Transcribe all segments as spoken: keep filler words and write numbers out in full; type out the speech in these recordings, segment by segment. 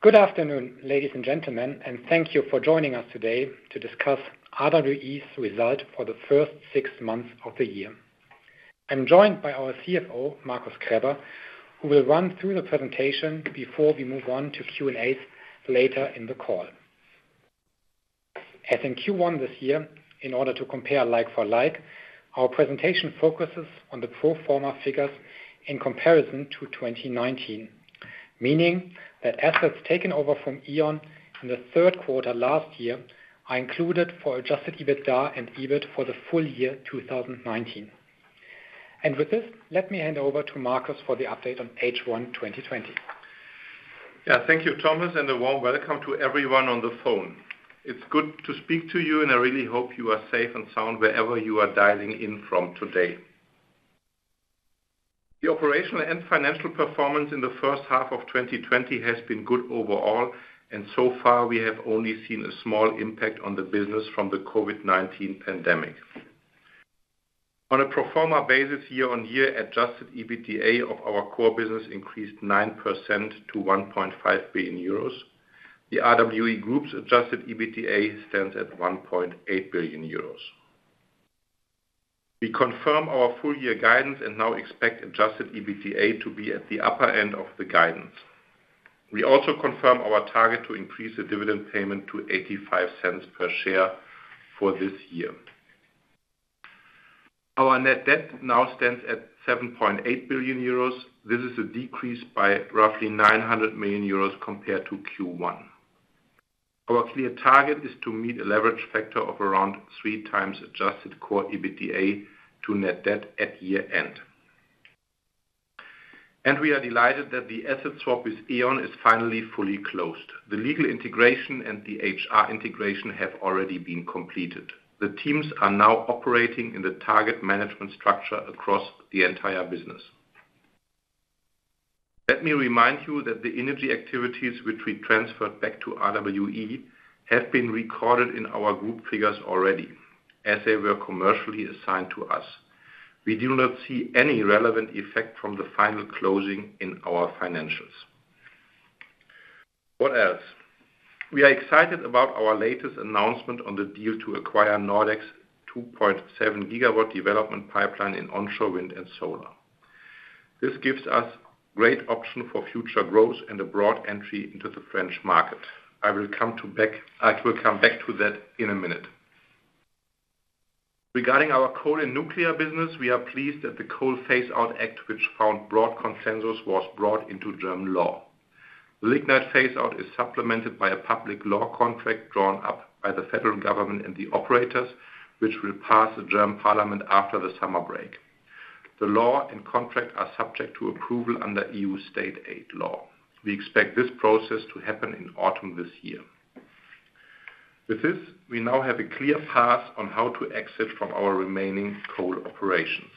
Good afternoon, ladies and gentlemen, and thank you for joining us today to discuss R W E's result for the first six months of the year. I'm joined by our C F O, Markus Krebber, who will run through the presentation before we move on to Q and A's later in the call. As in Q one this year, in order to compare like for like, our presentation focuses on the pro forma figures in comparison to twenty nineteen, meaning that assets taken over from E.ON in the third quarter last year are included for adjusted EBITDA and EBIT for the full year two thousand nineteen. And with this, let me hand over to Markus for the update on H one twenty twenty. Yeah, thank you, Thomas, and a warm welcome to everyone on the phone. It's good to speak to you, and I really hope you are safe and sound wherever you are dialing in from today. The operational and financial performance in the first half of twenty twenty has been good overall, and so far we have only seen a small impact on the business from the COVID nineteen pandemic. On a pro forma basis, year-on-year, adjusted EBITDA of our core business increased nine percent to one point five billion euros. The R W E Group's adjusted EBITDA stands at one point eight billion euros. We confirm our full year guidance and now expect adjusted EBITDA to be at the upper end of the guidance. We also confirm our target to increase the dividend payment to eighty-five cents per share for this year. Our net debt now stands at seven point eight billion euros. This is a decrease by roughly nine hundred million euros compared to Q one. Our clear target is to meet a leverage factor of around three times adjusted core EBITDA to net debt at year end. And we are delighted that the asset swap with E.ON is finally fully closed. The legal integration and the H R integration have already been completed. The teams are now operating in the target management structure across the entire business. Let me remind you that the energy activities which we transferred back to R W E have been recorded in our group figures already, as they were commercially assigned to us. We do not see any relevant effect from the final closing in our financials. What else? We are excited about our latest announcement on the deal to acquire Nordex two point seven gigawatt development pipeline in onshore wind and solar. This gives us great option for future growth and a broad entry into the French market. I will come to back. I will come back to that in a minute. Regarding our coal and nuclear business, we are pleased that the Coal Phase-Out Act, which found broad consensus, was brought into German law. The lignite phase-out is supplemented by a public law contract drawn up by the federal government and the operators, which will pass the German parliament after the summer break. The law and contract are subject to approval under E U state aid law. We expect this process to happen in autumn this year. With this, we now have a clear path on how to exit from our remaining coal operations.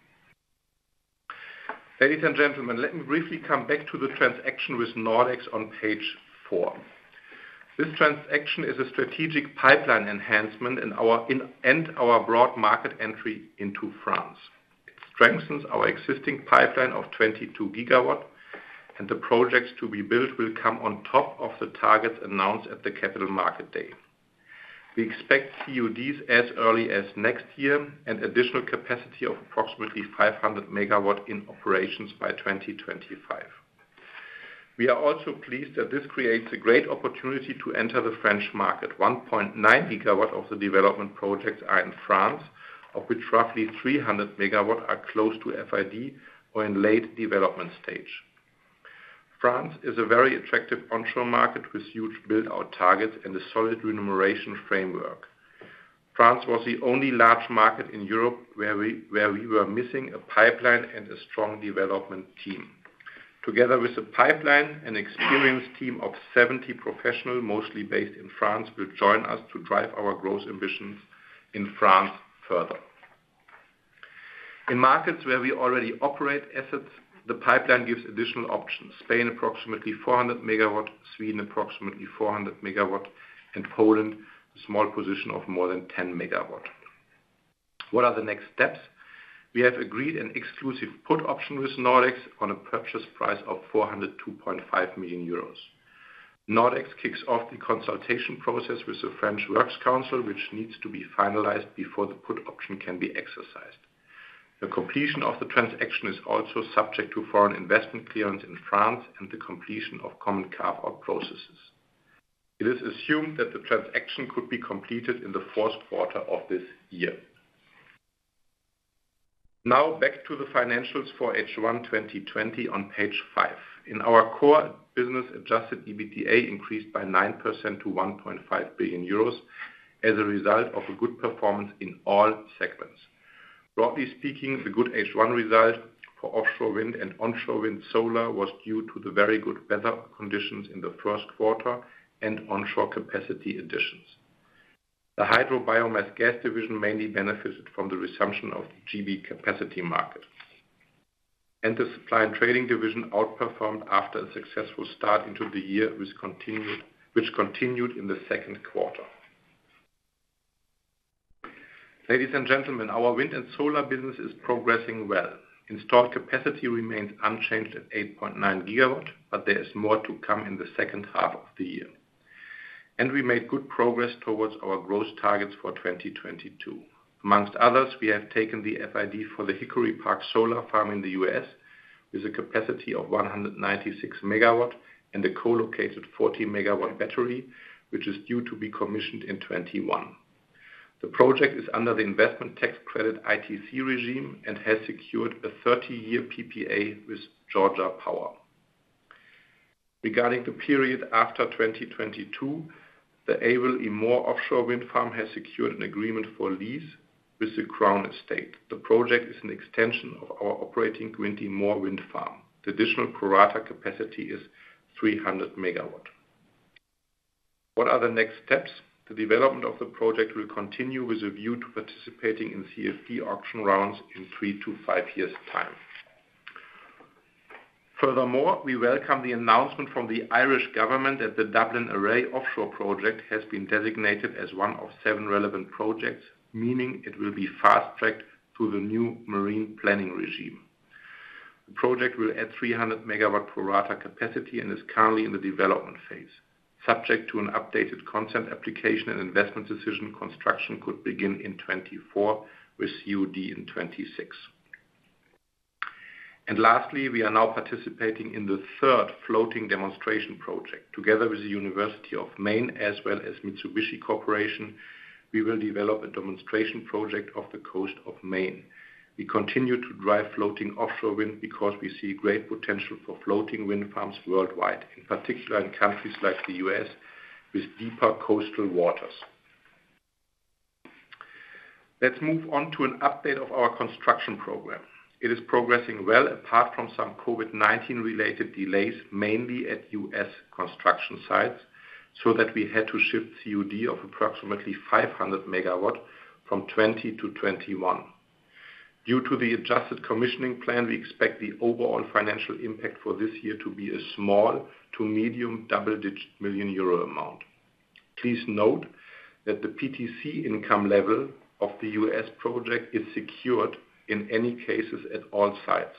Ladies and gentlemen, let me briefly come back to the transaction with Nordex on page four. This transaction is a strategic pipeline enhancement in our, in, and our broad market entry into France. Strengthens our existing pipeline of twenty-two gigawatt, and the projects to be built will come on top of the targets announced at the Capital Market Day. We expect C O Ds as early as next year and additional capacity of approximately five hundred megawatt in operations by twenty twenty-five. We are also pleased that this creates a great opportunity to enter the French market. one point nine gigawatt of the development projects are in France, of which roughly three hundred megawatt are close to F I D or in late development stage. France is a very attractive onshore market with huge build-out targets and a solid remuneration framework. France was the only large market in Europe where we, where we were missing a pipeline and a strong development team. Together with a pipeline, an experienced team of seventy professionals, mostly based in France, will join us to drive our growth ambitions in France further. In markets where we already operate assets, the pipeline gives additional options. Spain approximately four hundred megawatt, Sweden approximately four hundred megawatt, and Poland a small position of more than ten megawatt. What are the next steps? We have agreed an exclusive put option with Nordex on a purchase price of four hundred two point five million euros. Nordex kicks off the consultation process with the French Works Council, which needs to be finalized before the put option can be exercised. The completion of the transaction is also subject to foreign investment clearance in France and the completion of common carve-out processes. It is assumed that the transaction could be completed in the fourth quarter of this year. Now back to the financials for H one twenty twenty on page five. In our core business, adjusted EBITDA increased by nine percent to one point five billion euros as a result of a good performance in all segments. Broadly speaking, the good H one result for offshore wind and onshore wind solar was due to the very good weather conditions in the first quarter and onshore capacity additions. The hydro biomass gas division mainly benefited from the resumption of the G B capacity market. And the supply and trading division outperformed after a successful start into the year, which continued, which continued in the second quarter. Ladies and gentlemen, our wind and solar business is progressing well. Installed capacity remains unchanged at eight point nine gigawatt, but there is more to come in the second half of the year. And we made good progress towards our growth targets for twenty twenty-two. Amongst others, we have taken the F I D for the Hickory Park solar farm in the U S with a capacity of one hundred ninety-six megawatt and a co-located forty megawatt battery, which is due to be commissioned in twenty-one. The project is under the investment tax credit I T C regime and has secured a thirty-year P P A with Georgia Power. Regarding the period after twenty twenty-two, the Avel Imore offshore wind farm has secured an agreement for lease with the Crown Estate. The project is an extension of our operating Wind Imore wind farm. The additional pro rata capacity is three hundred megawatt. What are the next steps? The development of the project will continue with a view to participating in C F D auction rounds in three to five years' time. Furthermore, we welcome the announcement from the Irish government that the Dublin Array offshore project has been designated as one of seven relevant projects, meaning it will be fast-tracked through the new marine planning regime. The project will add three hundred megawatt pro rata capacity and is currently in the development phase. Subject to an updated consent application and investment decision, construction could begin in twenty-four with C O D in twenty-six. And lastly, we are now participating in the third floating demonstration project. Together with the University of Maine as well as Mitsubishi Corporation, we will develop a demonstration project off the coast of Maine. We continue to drive floating offshore wind because we see great potential for floating wind farms worldwide, in particular in countries like the U S with deeper coastal waters. Let's move on to an update of our construction program. It is progressing well apart from some COVID nineteen related delays, mainly at U S construction sites, so that we had to shift C O D of approximately five hundred megawatt from twenty to twenty-one. Due to the adjusted commissioning plan, we expect the overall financial impact for this year to be a small to medium double-digit million euro amount. Please note that the P T C income level of the U S project is secured in any cases at all sites.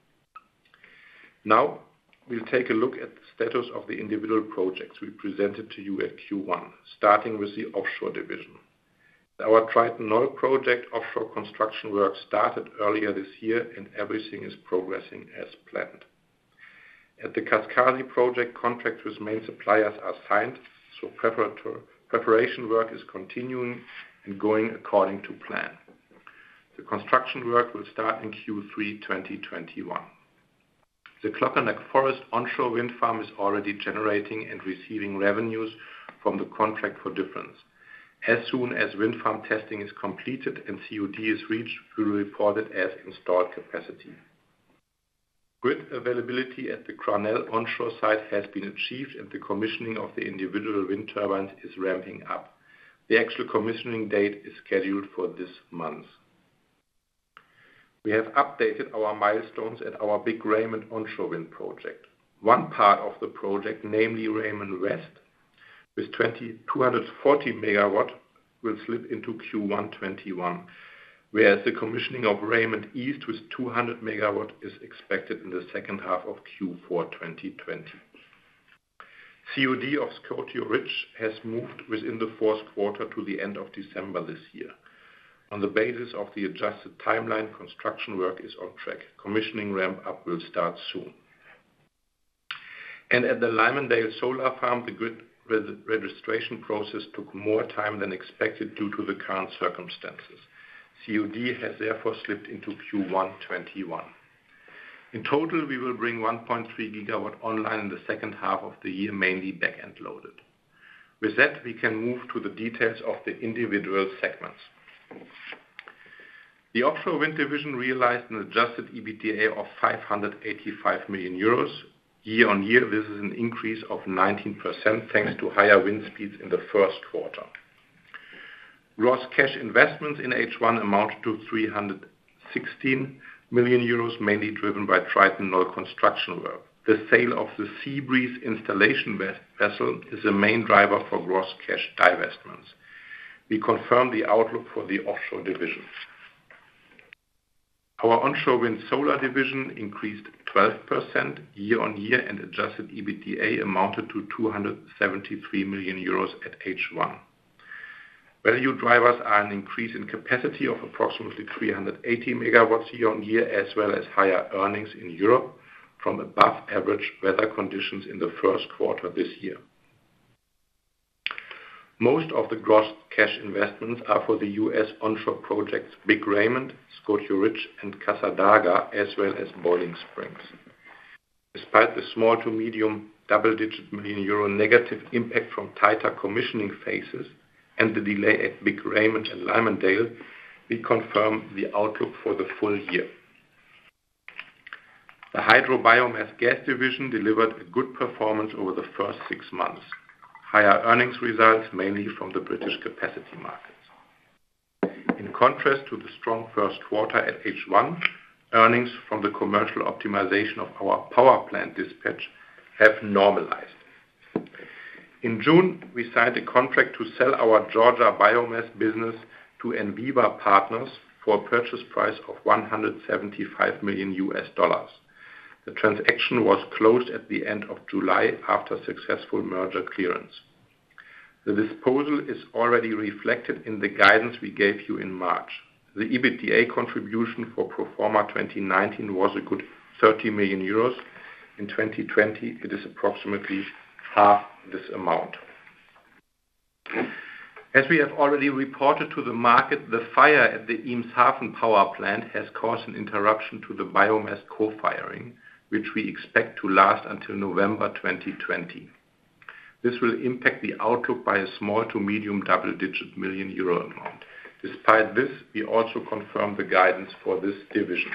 Now, we'll take a look at the status of the individual projects we presented to you at Q one, starting with the offshore division. Our Triton Knoll project offshore construction work started earlier this year and everything is progressing as planned. At the Kaskasi project, contracts with main suppliers are signed, so preparation work is continuing and going according to plan. The construction work will start in Q three twenty twenty-one. The Klokkerneck Forest onshore wind farm is already generating and receiving revenues from the contract for difference. As soon as wind farm testing is completed and C O D is reached, we will report it as installed capacity. Grid availability at the Cranel onshore site has been achieved and the commissioning of the individual wind turbines is ramping up. The actual commissioning date is scheduled for this month. We have updated our milestones at our big Raymond onshore wind project. One part of the project, namely Raymond West, with two hundred forty megawatt, will slip into Q one twenty-one, whereas the commissioning of Raymond East with two hundred megawatt is expected in the second half of Q four twenty twenty. C O D of Scorpio Ridge has moved within the fourth quarter to the end of December this year. On the basis of the adjusted timeline, construction work is on track. Commissioning ramp-up will start soon. And at the Lymondale Solar Farm, the grid registration process took more time than expected due to the current circumstances. C O D has therefore slipped into Q one twenty-one. In total, we will bring one point three gigawatt online in the second half of the year, mainly back-end loaded. With that, we can move to the details of the individual segments. The offshore wind division realized an adjusted EBITDA of five hundred eighty-five million euros. Year on year, this is an increase of nineteen percent thanks to higher wind speeds in the first quarter. Gross cash investments in H one amounted to three hundred sixteen million euros, mainly driven by Triton Knoll construction work. The sale of the Seabreeze installation vessel is the main driver for gross cash divestments. We confirm the outlook for the offshore division. Our onshore wind solar division increased twelve percent year on year, and adjusted EBITDA amounted to two hundred seventy-three million euros at H one. Value drivers are an increase in capacity of approximately three hundred eighty megawatts year on year, as well as higher earnings in Europe from above average weather conditions in the first quarter this year. Most of the gross cash investments are for the U S onshore projects Big Raymond, Scorpio Ridge, and Cassadaga, as well as Boiling Springs. Despite the small to medium double-digit million euro negative impact from tighter commissioning phases and the delay at Big Raymond and Lymondale, we confirm the outlook for the full year. The hydro biomass gas division delivered a good performance over the first six months. Higher earnings results mainly from the British capacity markets. In contrast to the strong first quarter at H one, earnings from the commercial optimization of our power plant dispatch have normalized. In June, we signed a contract to sell our Georgia biomass business to Enviva Partners for a purchase price of one hundred seventy-five million U S dollars. The transaction was closed at the end of July after successful merger clearance. The disposal is already reflected in the guidance we gave you in March. The EBITDA contribution for pro forma twenty nineteen was a good thirty million euros. In twenty twenty, it is approximately half this amount. As we have already reported to the market, the fire at the Eemshaven power plant has caused an interruption to the biomass co-firing, which we expect to last until November twenty twenty. This will impact the outlook by a small to medium double-digit million euro amount. Despite this, we also confirm the guidance for this division.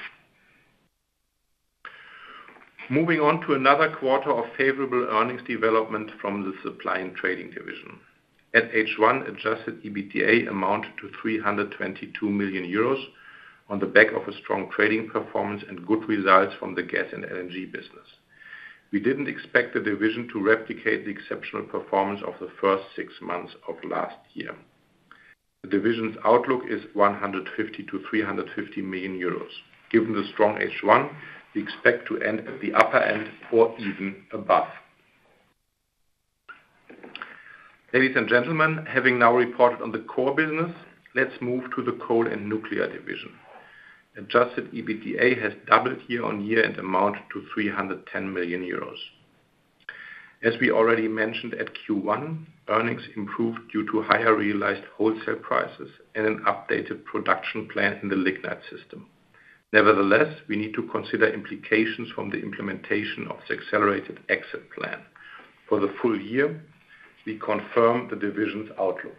Moving on to another quarter of favorable earnings development from the supply and trading division. At H one, adjusted EBITDA amounted to three hundred twenty-two million euros on the back of a strong trading performance and good results from the gas and L N G business. We didn't expect the division to replicate the exceptional performance of the first six months of last year. The division's outlook is one hundred fifty to three hundred fifty million euros. Given the strong H one, we expect to end at the upper end or even above. Ladies and gentlemen, having now reported on the core business, let's move to the coal and nuclear division. Adjusted EBITDA has doubled year on year and amounted to three hundred ten million euros. As we already mentioned at Q one, earnings improved due to higher realized wholesale prices and an updated production plan in the lignite system. Nevertheless, we need to consider implications from the implementation of the accelerated exit plan. For the full year, we confirm the division's outlook.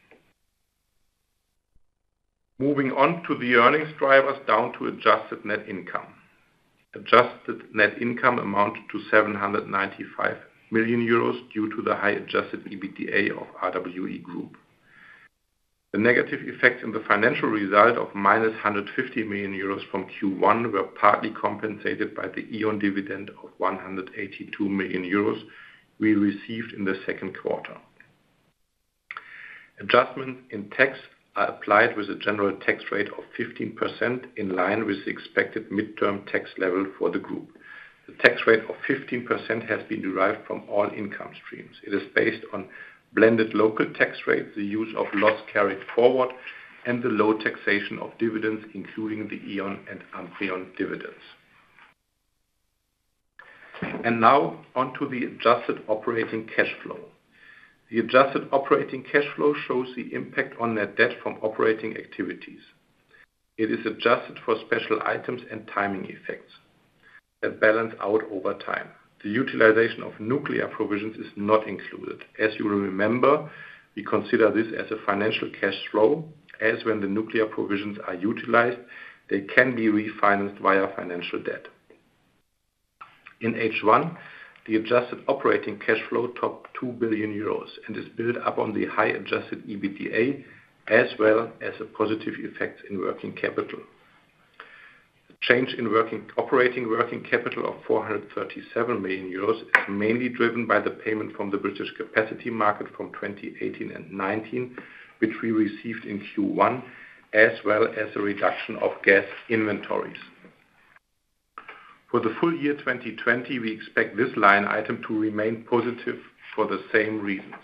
Moving on to the earnings drivers down to adjusted net income. Adjusted net income amounted to seven hundred ninety-five million euros due to the high adjusted EBITDA of R W E Group. The negative effects in the financial result of minus one hundred fifty million euros from Q one were partly compensated by the E.ON dividend of one hundred eighty-two million euros we received in the second quarter. Adjustments in tax are applied with a general tax rate of fifteen percent in line with the expected midterm tax level for the group. The tax rate of fifteen percent has been derived from all income streams. It is based on blended local tax rates, the use of loss carried forward, and the low taxation of dividends, including the E.ON and Amprion dividends. And now on to the adjusted operating cash flow. The adjusted operating cash flow shows the impact on net debt from operating activities. It is adjusted for special items and timing effects that balance out over time. The utilization of nuclear provisions is not included. As you will remember, we consider this as a financial cash flow, as when the nuclear provisions are utilized, they can be refinanced via financial debt. In H one, the adjusted operating cash flow topped two billion euros and is built up on the high adjusted EBITDA as well as a positive effect in working capital. The change in working, operating working capital of four hundred thirty-seven million euros is mainly driven by the payment from the British capacity market from twenty eighteen and nineteen, which we received in Q one, as well as a reduction of gas inventories. For the full year twenty twenty, we expect this line item to remain positive for the same reasons.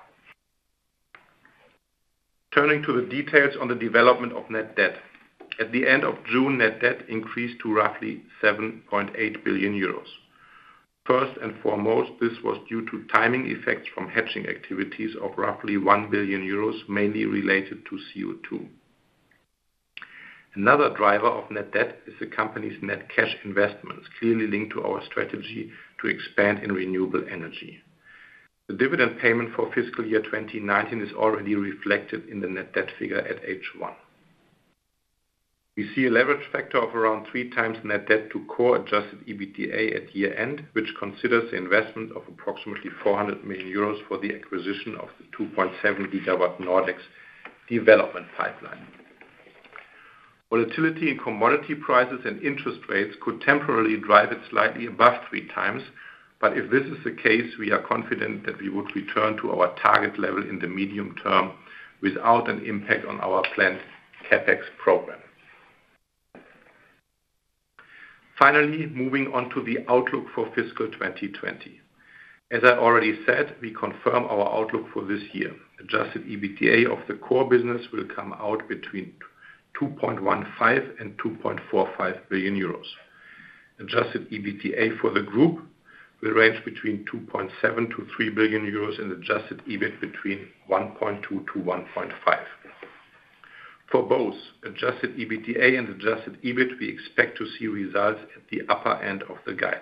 Turning to the details on the development of net debt. At the end of June, net debt increased to roughly seven point eight billion euros. First and foremost, this was due to timing effects from hedging activities of roughly one billion euros, mainly related to C O two. Another driver of net debt is the company's net cash investments, clearly linked to our strategy to expand in renewable energy. The dividend payment for fiscal year twenty nineteen is already reflected in the net debt figure at H one. We see a leverage factor of around three times net debt to core adjusted EBITDA at year end, which considers the investment of approximately four hundred million euros for the acquisition of the two point seven gigawatt Nordex development pipeline. Volatility in commodity prices and interest rates could temporarily drive it slightly above three times, but if this is the case, we are confident that we would return to our target level in the medium term without an impact on our planned CapEx program. Finally, moving on to the outlook for fiscal twenty twenty. As I already said, we confirm our outlook for this year. Adjusted EBITDA of the core business will come out between two point one five and two point four five billion euros. Adjusted EBITDA for the group will range between two point seven to three billion euros and adjusted E B I T between one point two to one point five. For both adjusted EBITDA and adjusted E B I T, we expect to see results at the upper end of the guidance.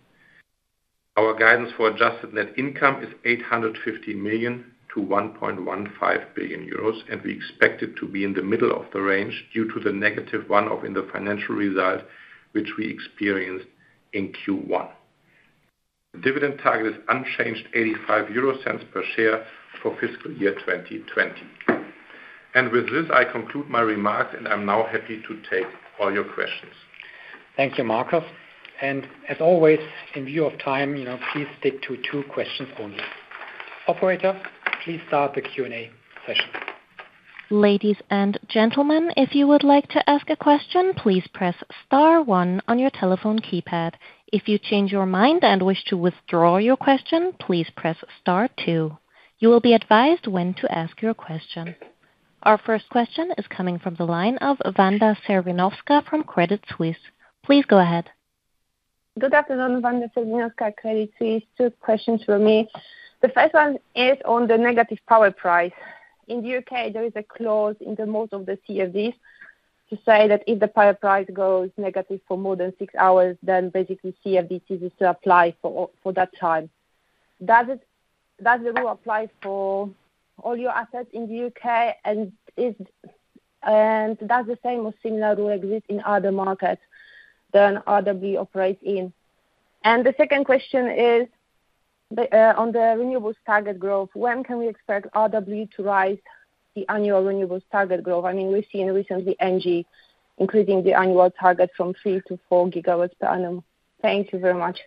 Our guidance for adjusted net income is eight hundred fifty million to one point one five billion euros, and we expect it to be in the middle of the range due to the negative one-off in the financial result, which we experienced in Q one. The dividend target is unchanged, eighty-five euro cents per share for fiscal year twenty twenty. And with this, I conclude my remarks, and I'm now happy to take all your questions. Thank you, Markus. And as always, in view of time, you know, please stick to two questions only. Operator, please start the Q and A session. Ladies and gentlemen, if you would like to ask a question, please press star one on your telephone keypad. If you change your mind and wish to withdraw your question, please press star two. You will be advised when to ask your question. Our first question is coming from the line of Wanda Serwinowska from Credit Suisse. Please go ahead. Good afternoon, Wanda Serwinowska, Credit Suisse. Two questions for me. The first one is on the negative power price. In the U K, there is a clause in the most of the C F Ds to say that if the power price goes negative for more than six hours, then basically C F D ceases to apply for for that time. Does it does the rule apply for all your assets in the U K, and is and does the same or similar rule exist in other markets than R W operates in? And the second question is the, uh, on the renewables target growth. When can we expect R W to rise the annual renewables target growth? I mean, we've seen recently E N G I increasing the annual target from three to four gigawatts per annum. Thank you very much.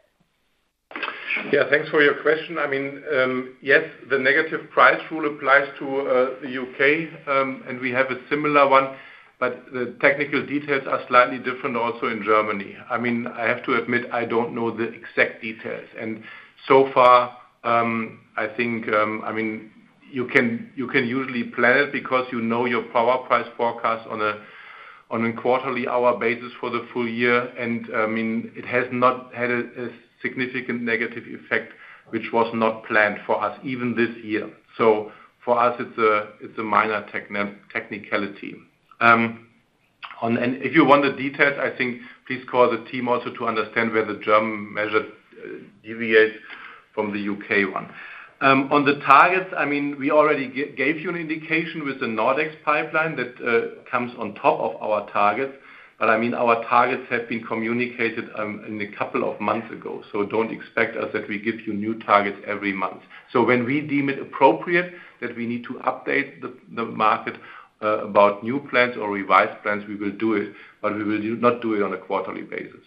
Yeah, thanks for your question. I mean, um, yes, the negative price rule applies to uh, the U K, um, and we have a similar one but the technical details are slightly different also in Germany. I mean, I have to admit, I don't know the exact details. And so far, um, I think, um, I mean, you can you can usually plan it because you know your power price forecast on a on a quarterly hour basis for the full year. And I mean, it has not had a, a significant negative effect, which was not planned for us even this year. So for us, it's a it's a minor techni- technicality. Um, on, and if you want the details, I think please call the team also to understand where the German measure uh, deviates from the U K one. Um, on the targets, I mean, we already g- gave you an indication with the Nordex pipeline that uh, comes on top of our targets. But I mean, our targets have been communicated um, in a couple of months ago. So don't expect us that we give you new targets every month. So when we deem it appropriate that we need to update the, the market uh, about new plans or revised plans, we will do it. But we will do, not do it on a quarterly basis.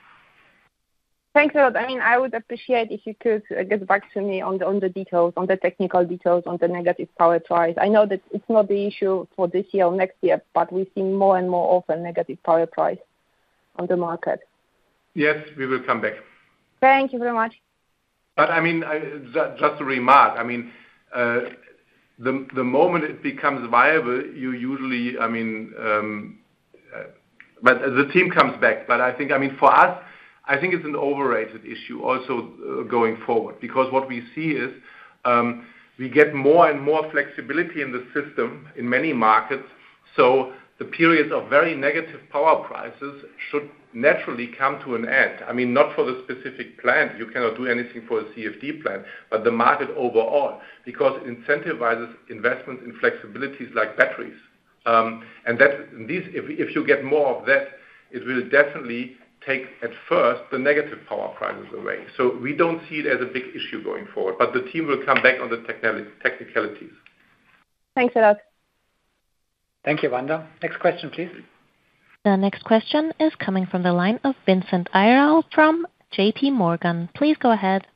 Thanks a lot. I mean, I would appreciate if you could uh, get back to me on the on the details, on the technical details, on the negative power price. I know that it's not the issue for this year or next year, but we've seen more and more often negative power price on the market. Yes, we will come back. Thank you very much. But I mean, I, just a remark. I mean, uh, the the moment it becomes viable, you usually, I mean, um, uh, but the team comes back. But I think, I mean, for us, I think it's an overrated issue also uh, going forward, because what we see is um, we get more and more flexibility in the system in many markets. So the periods of very negative power prices should naturally come to an end. I mean, not for the specific plant. You cannot do anything for a C F D plant, but the market overall, because it incentivizes investments in flexibilities like batteries. Um, and that these, if, if you get more of that, it will definitely take at first the negative power prices away. So we don't see it as a big issue going forward, but the team will come back on the technicalities. Thanks a lot. Thank you, Wanda. Next question, please. The next question is coming from the line of Vincent Ayral from J P Morgan. Please go ahead.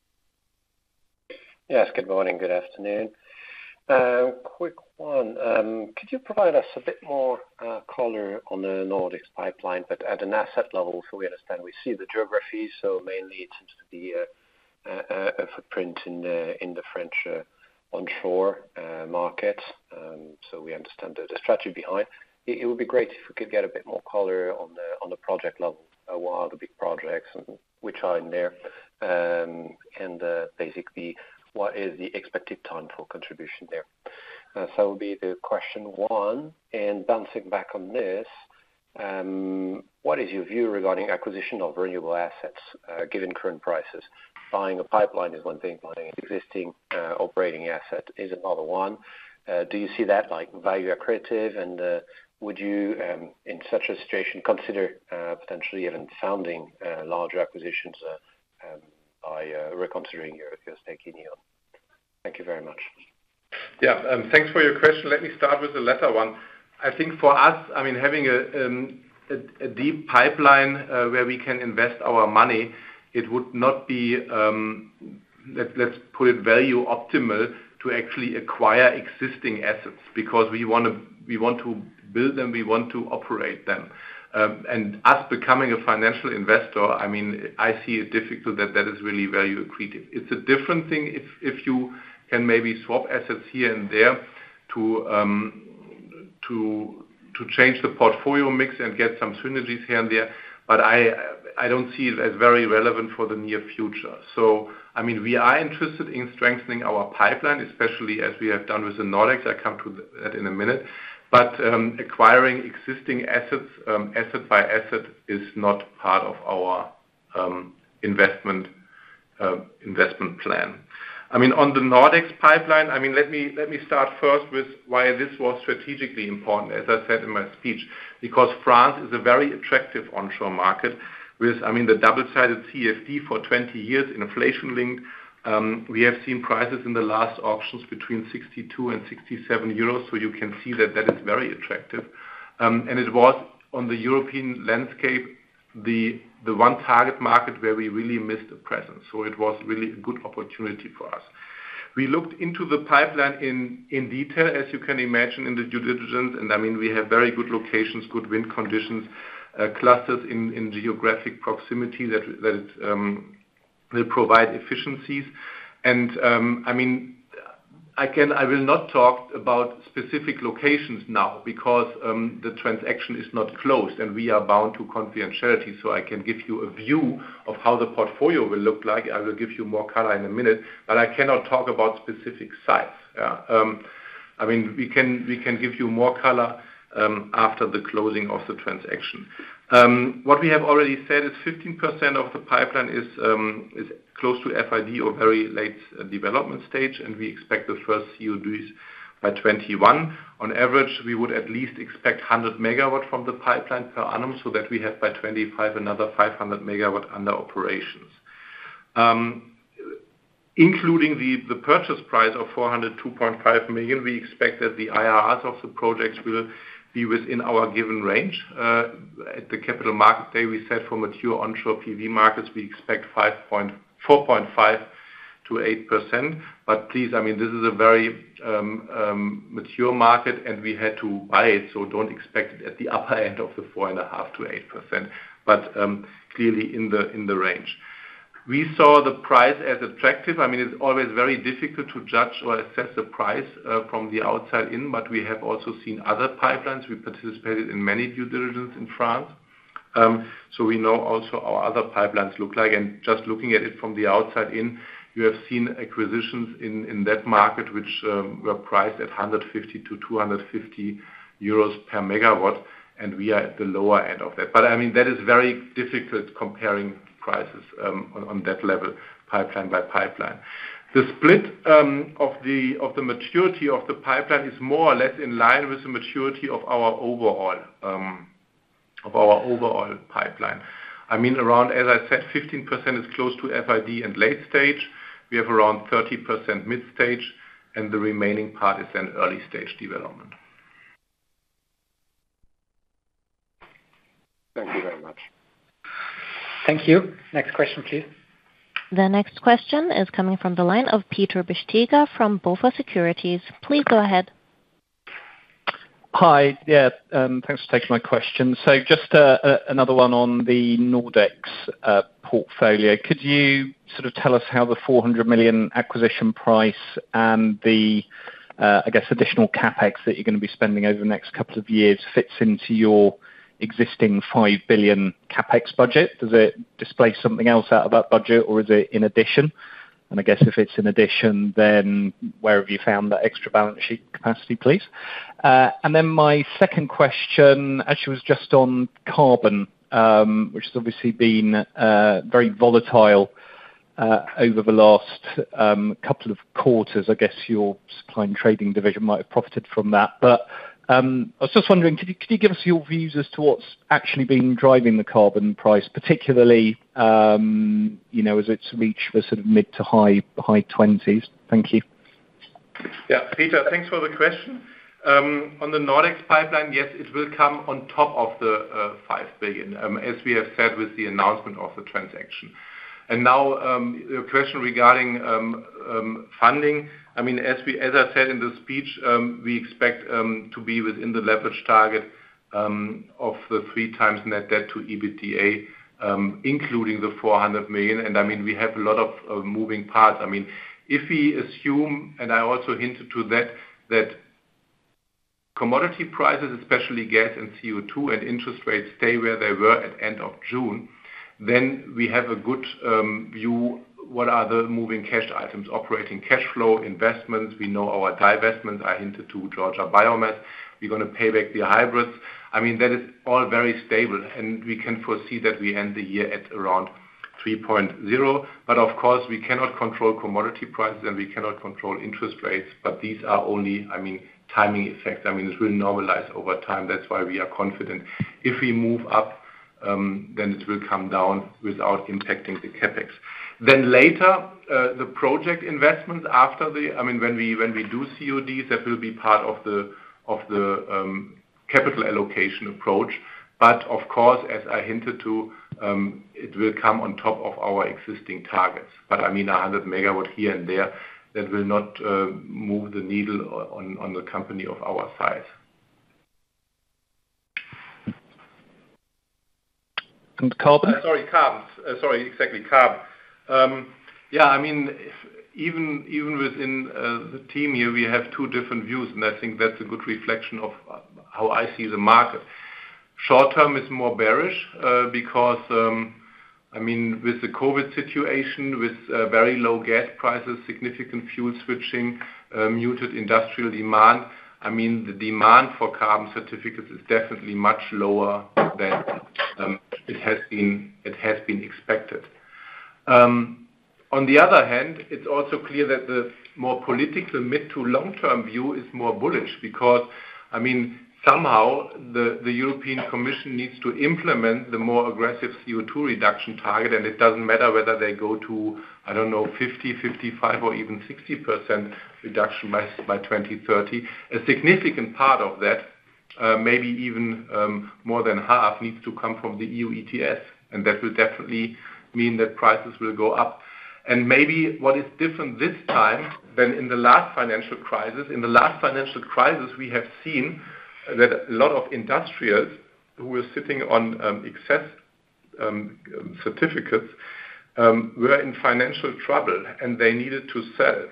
Yes, good morning, good afternoon. Uh, quick one. Um, could you provide us a bit more uh, color on the Nordex pipeline, but at an asset level, so we understand we see the geography, so mainly it seems to be a, a, a footprint in the, in the French uh, onshore uh, market, um, so we understand the, the strategy behind. It, it would be great if we could get a bit more color on the on the project level. Uh, what are the big projects and which are in there, um, and uh, basically what is the expected time for contribution there? Uh, so that would be the question one. And bouncing back on this, um, what is your view regarding acquisition of renewable assets, uh, given current prices? Buying a pipeline is one thing, buying an existing uh, operating asset is another one. Uh, do you see that like value accretive, and uh, would you, um, in such a situation, consider uh, potentially even founding uh, larger acquisitions uh, um, by uh, reconsidering your, your stake in E.ON? Thank you very much. Yeah, um, thanks for your question. Let me start with the latter one. I think for us, I mean, having a, um, a, a deep pipeline uh, where we can invest our money, it would not be, um, let, let's put it, value optimal to actually acquire existing assets, because we want to we want to build them, we want to operate them. Um, and us becoming a financial investor, I mean, I see it difficult that that is really value accretive. It's a different thing if, if you can maybe swap assets here and there to um, to to change the portfolio mix and get some synergies here and there. But I I don't see it as very relevant for the near future. So, I mean, we are interested in strengthening our pipeline, especially as we have done with the Nordex. I come to that in a minute. But um, acquiring existing assets, um, asset by asset, is not part of our um, investment uh, investment plan. I mean, on the Nordex pipeline, I mean, let me let me start first with why this was strategically important, as I said in my speech, because France is a very attractive onshore market with, I mean, the double-sided C F D for twenty years, inflation-linked. Um, we have seen prices in the last auctions between sixty-two and sixty-seven euros, so you can see that that is very attractive. Um, and it was on the European landscape the the one target market where we really missed a presence. So it was really a good opportunity for us. We looked into the pipeline in, in detail, as you can imagine, in the due diligence, and I mean, we have very good locations, good wind conditions, uh, clusters in, in geographic proximity that, that um, will provide efficiencies. And um, I mean, Again, I will not talk about specific locations now because um, the transaction is not closed and we are bound to confidentiality. So I can give you a view of how the portfolio will look like. I will give you more color in a minute, but I cannot talk about specific sites. Yeah. Um, I mean, we can we can give you more color um, after the closing of the transaction. Um, what we have already said is fifteen percent of the pipeline is um, is close to F I D or very late uh, development stage, and we expect the first C O Ds by twenty-one. On average, we would at least expect one hundred megawatt from the pipeline per annum, so that we have by twenty-five another five hundred megawatt under operations. Um, including the, the purchase price of four hundred two point five million, we expect that the I R Rs of the projects will be within our given range. Uh, at the Capital Market Day, we said for mature onshore P V markets, we expect four point five to eight percent. But please, I mean, this is a very um, um, mature market, and we had to buy it, so don't expect it at the upper end of the four point five to eight percent, but um, clearly in the in the range. We saw the price as attractive. I mean, it's always very difficult to judge or assess the price uh, from the outside in, but we have also seen other pipelines. We participated in many due diligence in France. Um, so we know also how other pipelines look like. And just looking at it from the outside in, you have seen acquisitions in, in that market which um, were priced at one hundred fifty to two hundred fifty euros per megawatt, and we are at the lower end of that. But I mean, that is very difficult comparing prices um, on, on that level, pipeline by pipeline. The split um, of the of the maturity of the pipeline is more or less in line with the maturity of our overall um, of our overall pipeline. I mean, around, as I said, fifteen percent is close to F I D and late stage. We have around thirty percent mid stage, and the remaining part is then early stage development. Thank you very much. Thank you. Next question, please. The next question is coming from the line of Peter Bisztyga from BofA Securities. Please go ahead. Hi. Yeah, um, thanks for taking my question. So just uh, uh, another one on the Nordex uh, portfolio. Could you sort of tell us how the four hundred million acquisition price and the, uh, I guess, additional capex that you're going to be spending over the next couple of years fits into your existing five billion capex budget? Does it displace something else out of that budget, or is it in addition? And I guess if it's in addition, then where have you found that extra balance sheet capacity, please? Uh, and then my second question actually was just on carbon, um, which has obviously been uh, very volatile uh, over the last um, couple of quarters. I guess your supply and trading division might have profited from that. But Um, I was just wondering, could you, could you give us your views as to what's actually been driving the carbon price, particularly, um, you know, as it's reached the sort of mid to high high twenties? Thank you. Yeah, Peter, thanks for the question. Um, on the Nordex pipeline, yes, it will come on top of the uh, five billion, um, as we have said with the announcement of the transaction. And now, um, your question regarding um, um, funding. I mean, as we, as I said in the speech, um, we expect um, to be within the leverage target um, of the three times net debt to EBITDA, um, including the four hundred million. And I mean, we have a lot of uh, moving parts. I mean, if we assume, and I also hinted to that, that commodity prices, especially gas and C O two, and interest rates stay where they were at end of June, then we have a good um, view what are the moving cash items, operating cash flow, investments. We know our divestments. I hinted to Georgia Biomass. We're going to pay back the hybrids. I mean, that is all very stable, and we can foresee that we end the year at around three point oh. But of course, we cannot control commodity prices and we cannot control interest rates, but these are only, I mean, timing effects. I mean, it will normalize over time. That's why we are confident. If we move up, Um, then it will come down without impacting the capex. Then later, uh, the project investments after the, I mean, when we when we do C O Ds, that will be part of the of the um, capital allocation approach. But of course, as I hinted to, um, it will come on top of our existing targets. But I mean, one hundred megawatt here and there that will not uh, move the needle on, on the company of our size. And carbon? Uh, sorry, carbon. Uh, sorry, exactly, carbon. Um, yeah, I mean, if, even even within uh, the team here, we have two different views, and I think that's a good reflection of uh, how I see the market. Short term is more bearish uh, because, um, I mean, with the COVID situation, with uh, very low gas prices, significant fuel switching, uh, muted industrial demand, I mean, the demand for carbon certificates is definitely much lower than um, it has been it has been expected. Um, on the other hand, it's also clear that the more political mid to long-term view is more bullish because, I mean, somehow the, the European Commission needs to implement the more aggressive C O two reduction target, and it doesn't matter whether they go to, I don't know, fifty, fifty-five or even sixty percent reduction by, by twenty thirty. A significant part of that, uh, maybe even um, more than half, needs to come from the E U E T S, and that will definitely mean that prices will go up. And maybe what is different this time than in the last financial crisis, in the last financial crisis we have seen that a lot of industrials who were sitting on um, excess um, certificates um, were in financial trouble, and they needed to sell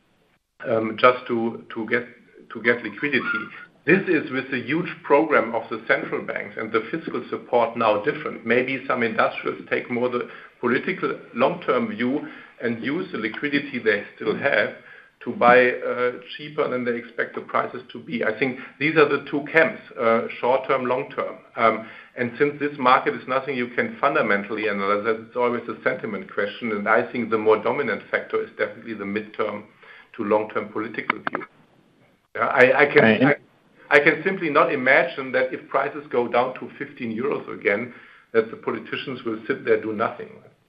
um, just to, to get to get liquidity. This is with the huge program of the central banks and the fiscal support now different. Maybe some industrials take more the political long-term view and use the liquidity they still have to buy uh, cheaper than they expect the prices to be. I think these are the two camps, uh, short-term, long-term. Um, and since this market is nothing you can fundamentally analyze, it's always a sentiment question, and I think the more dominant factor is definitely the mid-term to long-term political view. Yeah, I, I can right. I, I can simply not imagine that if prices go down to fifteen euros again, that the politicians will sit there do nothing.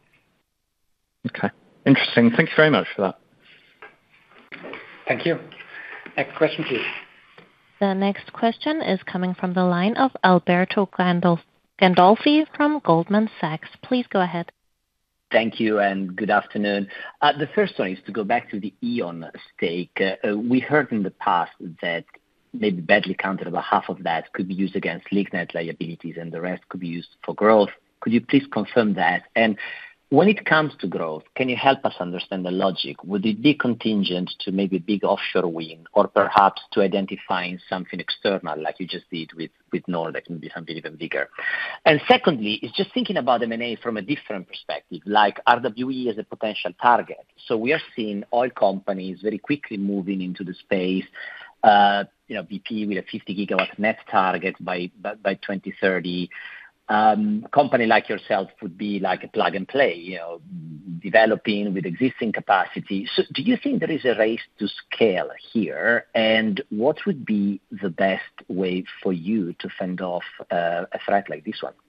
Okay, interesting. Thank you very much for that. Thank you. Next question, please. The next question is coming from the line of Alberto Gandolfi from Goldman Sachs. Please go ahead. Thank you and good afternoon. Uh, the first one is to go back to the E.ON stake. Uh, we heard in the past that maybe badly counted about half of that could be used against lignite liabilities and the rest could be used for growth. Could you please confirm that? And when it comes to growth, can you help us understand the logic? Would it be contingent to maybe a big offshore wind or perhaps to identifying something external like you just did with, with Nordex, maybe something even bigger? And secondly, it's just thinking about M and A from a different perspective, like R W E as a potential target. So we are seeing oil companies very quickly moving into the space. Uh, you know, B P with a fifty gigawatt net target by, by, by twenty thirty. Um, a company like yourself would be like a plug and play, you know, developing with existing capacity. So do you think there is a race to scale here? And what would be the best way for you to fend off uh, a threat like this one?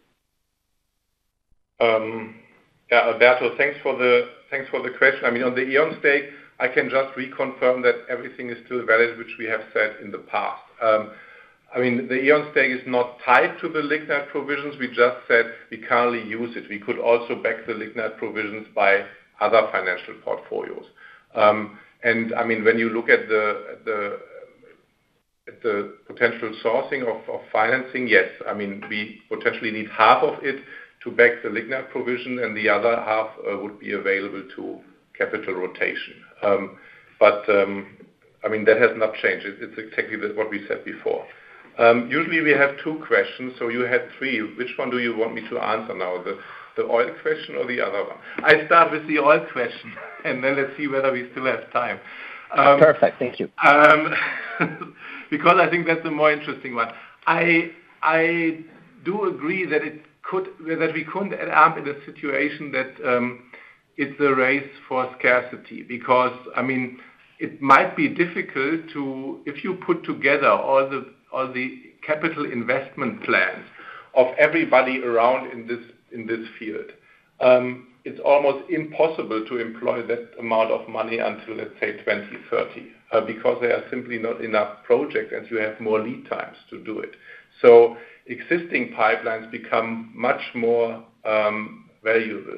Um, yeah, Alberto, thanks for the thanks for the question. I mean, on the E.ON stake, I can just reconfirm that everything is still valid, which we have said in the past. Um, I mean, the E.ON stake is not tied to the lignite provisions. We just said we can't use it. We could also back the lignite provisions by other financial portfolios. Um, and I mean, when you look at the at the, at the potential sourcing of, of financing, yes, I mean, we potentially need half of it to back the lignite provision, and the other half uh, would be available to capital rotation. Um, but um, I mean, that has not changed. It, it's exactly what we said before. Um, usually we have two questions, so you had three. Which one do you want me to answer now, the, the oil question or the other one? I start with the oil question, and then let's see whether we still have time. Um, Perfect, thank you. Um, because I think that's the more interesting one. I I do agree that it could that we couldn't end up in a situation that um, it's a race for scarcity, because I mean it might be difficult to, if you put together all the all the capital investment plans of everybody around in this in this field. Um, it's almost impossible to employ that amount of money until, let's say, twenty thirty, uh, because there are simply not enough projects and you have more lead times to do it. So existing pipelines become much more um, valuable.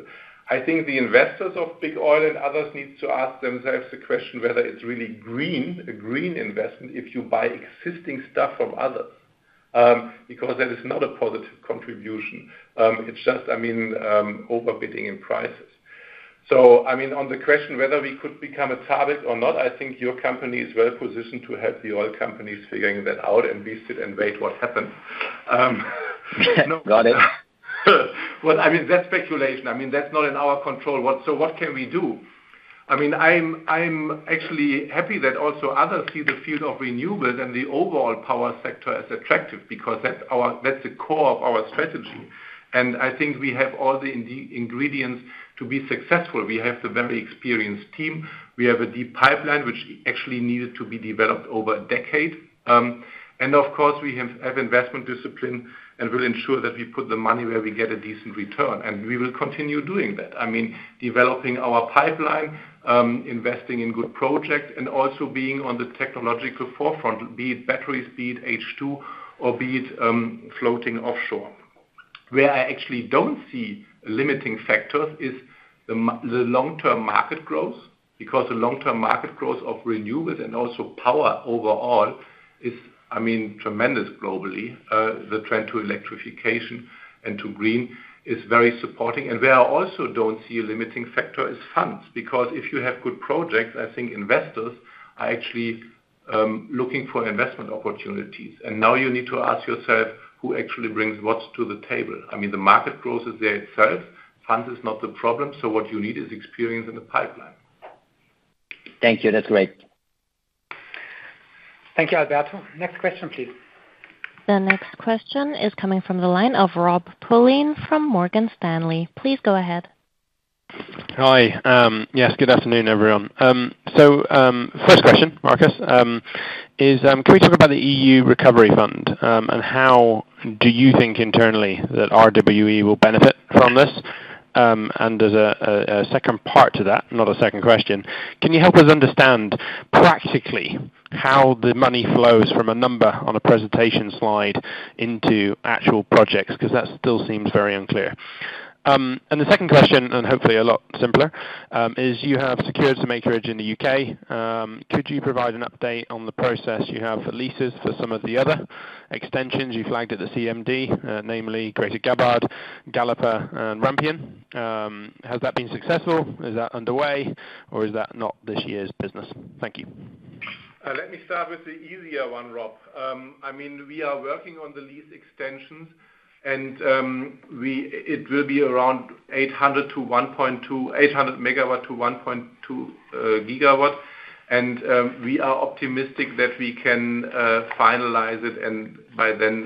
I think the investors of big oil and others need to ask themselves the question whether it's really green, a green investment, if you buy existing stuff from others. Um, because that is not a positive contribution. Um, it's just, I mean, um, overbidding in prices. So, I mean, on the question whether we could become a target or not, I think your company is well positioned to help the oil companies figuring that out, and we sit and wait what happens. Um, no. Got it. Well, I mean, that's speculation. I mean, that's not in our control. What, so what can we do? I mean, I'm I'm actually happy that also others see the field of renewables and the overall power sector as attractive, because that's our that's the core of our strategy. And I think we have all the in- ingredients to be successful. We have the very experienced team. We have a deep pipeline, which actually needed to be developed over a decade. Um, and of course, we have, have investment discipline and will ensure that we put the money where we get a decent return. And we will continue doing that. I mean, developing our pipeline, um, investing in good projects, and also being on the technological forefront, be it batteries, be it H two, or be it um, floating offshore. Where I actually don't see limiting factors is the, the long-term market growth, because the long-term market growth of renewables and also power overall is, I mean, tremendous globally. Uh, the trend to electrification and to green is very supporting. And where I also don't see a limiting factor is funds, because if you have good projects, I think investors are actually um, looking for investment opportunities. And now you need to ask yourself who actually brings what to the table. I mean, the market growth is there itself. Funds is not the problem. So what you need is experience in the pipeline. Thank you. That's great. Thank you, Alberto. Next question, please. The next question is coming from the line of Rob Pulleyn from Morgan Stanley. Please go ahead. Hi. Um, yes, good afternoon, everyone. Um, so, um, first question, Markus, um, is um, can we talk about the E U Recovery Fund, um, and how do you think internally that R W E will benefit from this? Um, and as a, a, a second part to that, not a second question, can you help us understand practically how the money flows from a number on a presentation slide into actual projects? Because that still seems very unclear. Um, and the second question, and hopefully a lot simpler, um, is you have secured some acreage in the U K. Um, could you provide an update on the process you have for leases for some of the other extensions you flagged at the C M D, uh, namely Greater Gabbard, Galloper, and Rampion? Um, has that been successful? Is that underway? Or is that not this year's business? Thank you. Uh, let me start with the easier one, Rob. Um, I mean, we are working on the lease extensions. And um, we it will be around eight hundred to one point two, eight hundred megawatt to one point two uh, gigawatt, and um, we are optimistic that we can uh, finalize it and by then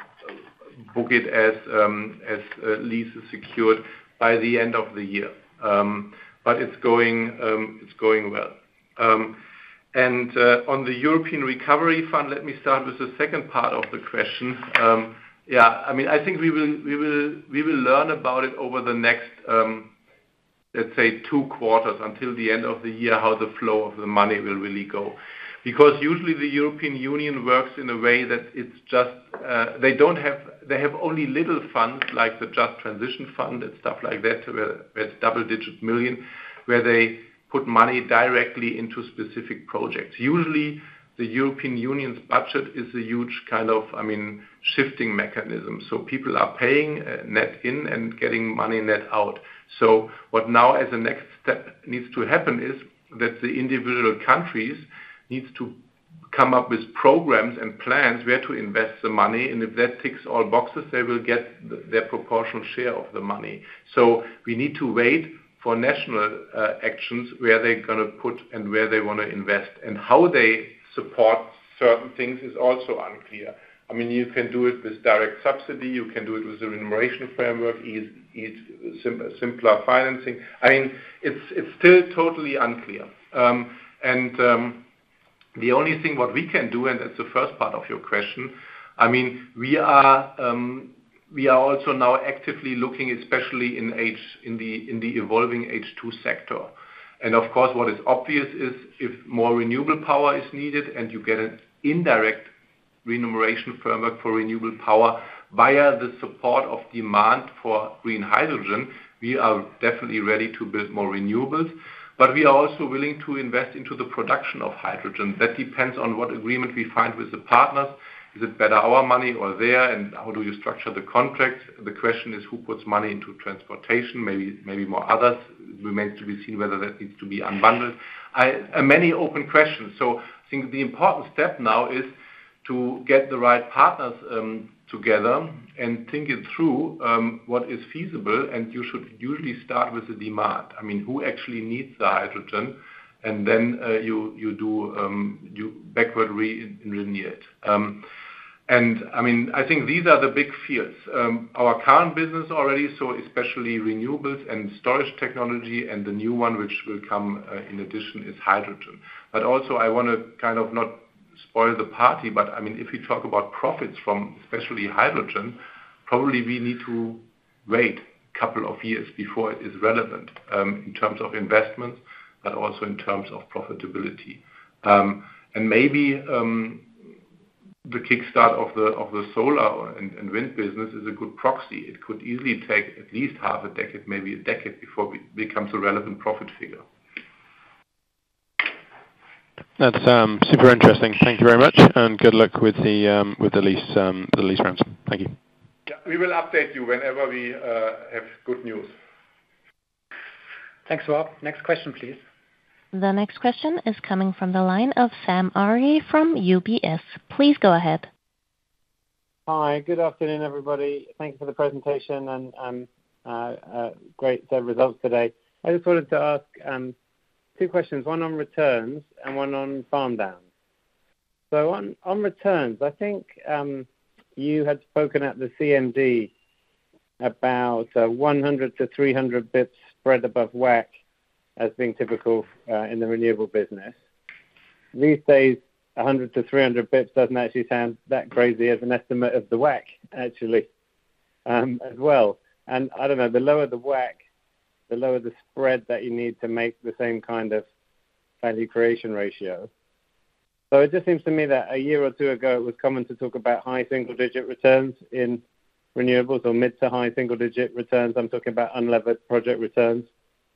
uh, book it as um, as uh, leases secured by the end of the year. Um, but it's going um, it's going well. Um, and uh, on the European Recovery Fund, let me start with the second part of the question. Um, Yeah, I mean, I think we will we will we will learn about it over the next um, let's say two quarters until the end of the year how the flow of the money will really go, because usually the European Union works in a way that it's just uh, they don't have they have only little funds like the Just Transition Fund and stuff like that where, where it's double-digit million, where they put money directly into specific projects. Usually, the European Union's budget is a huge kind of, I mean, shifting mechanism. So people are paying uh, net in and getting money net out. So what now as a next step needs to happen is that the individual countries needs to come up with programs and plans where to invest the money. And if that ticks all boxes, they will get the, their proportional share of the money. So we need to wait for national uh, actions where they're going to put and where they want to invest, and how they support certain things is also unclear. I mean, you can do it with direct subsidy, you can do it with a remuneration framework, ease, ease, sim- simpler financing. I mean, it's it's still totally unclear. Um, and um, the only thing what we can do, and that's the first part of your question, I mean, we are um, we are also now actively looking, especially in H in the in the evolving H two sector. And of course, what is obvious is if more renewable power is needed and you get an indirect remuneration framework for renewable power via the support of demand for green hydrogen, we are definitely ready to build more renewables, but we are also willing to invest into the production of hydrogen. That depends on what agreement we find with the partners. Is it better our money or their, and how do you structure the contract? The question is who puts money into transportation, maybe maybe more others. It remains to be seen whether that needs to be unbundled. I, uh, many open questions. So I think the important step now is to get the right partners um, together and think it through um, what is feasible, and you should usually start with the demand. I mean, who actually needs the hydrogen? And then uh, you you do um, you backward re-engineer it. Um, and I mean, I think these are the big fields. Um, our current business already, so especially renewables and storage technology, and the new one which will come uh, in addition is hydrogen. But also, I want to kind of not spoil the party. But I mean, if we talk about profits from especially hydrogen, probably we need to wait a couple of years before it is relevant um, in terms of investments, but also in terms of profitability. Um, and maybe um, the kickstart of the of the solar and, and wind business is a good proxy. It could easily take at least half a decade, maybe a decade, before it becomes a relevant profit figure. That's um, super interesting. Thank you very much, and good luck with the um, with the lease um, the lease rounds. Thank you. Yeah, we will update you whenever we uh, have good news. Thanks, Rob. Next question, please. The next question is coming from the line of Sam Arie from U B S. Please go ahead. Hi, good afternoon, everybody. Thank you for the presentation and um, uh, uh, great set of results today. I just wanted to ask um, two questions, one on returns and one on farm downs. So on, on returns, I think um, you had spoken at the C M D about uh, one hundred to three hundred bips spread above W A C as being typical uh, in the renewable business. These days, one hundred to three hundred bips doesn't actually sound that crazy as an estimate of the W A C, actually, um, as well. And I don't know, the lower the W A C, the lower the spread that you need to make the same kind of value creation ratio. So it just seems to me that a year or two ago, it was common to talk about high single-digit returns in renewables, or mid to high single-digit returns. I'm talking about unlevered project returns.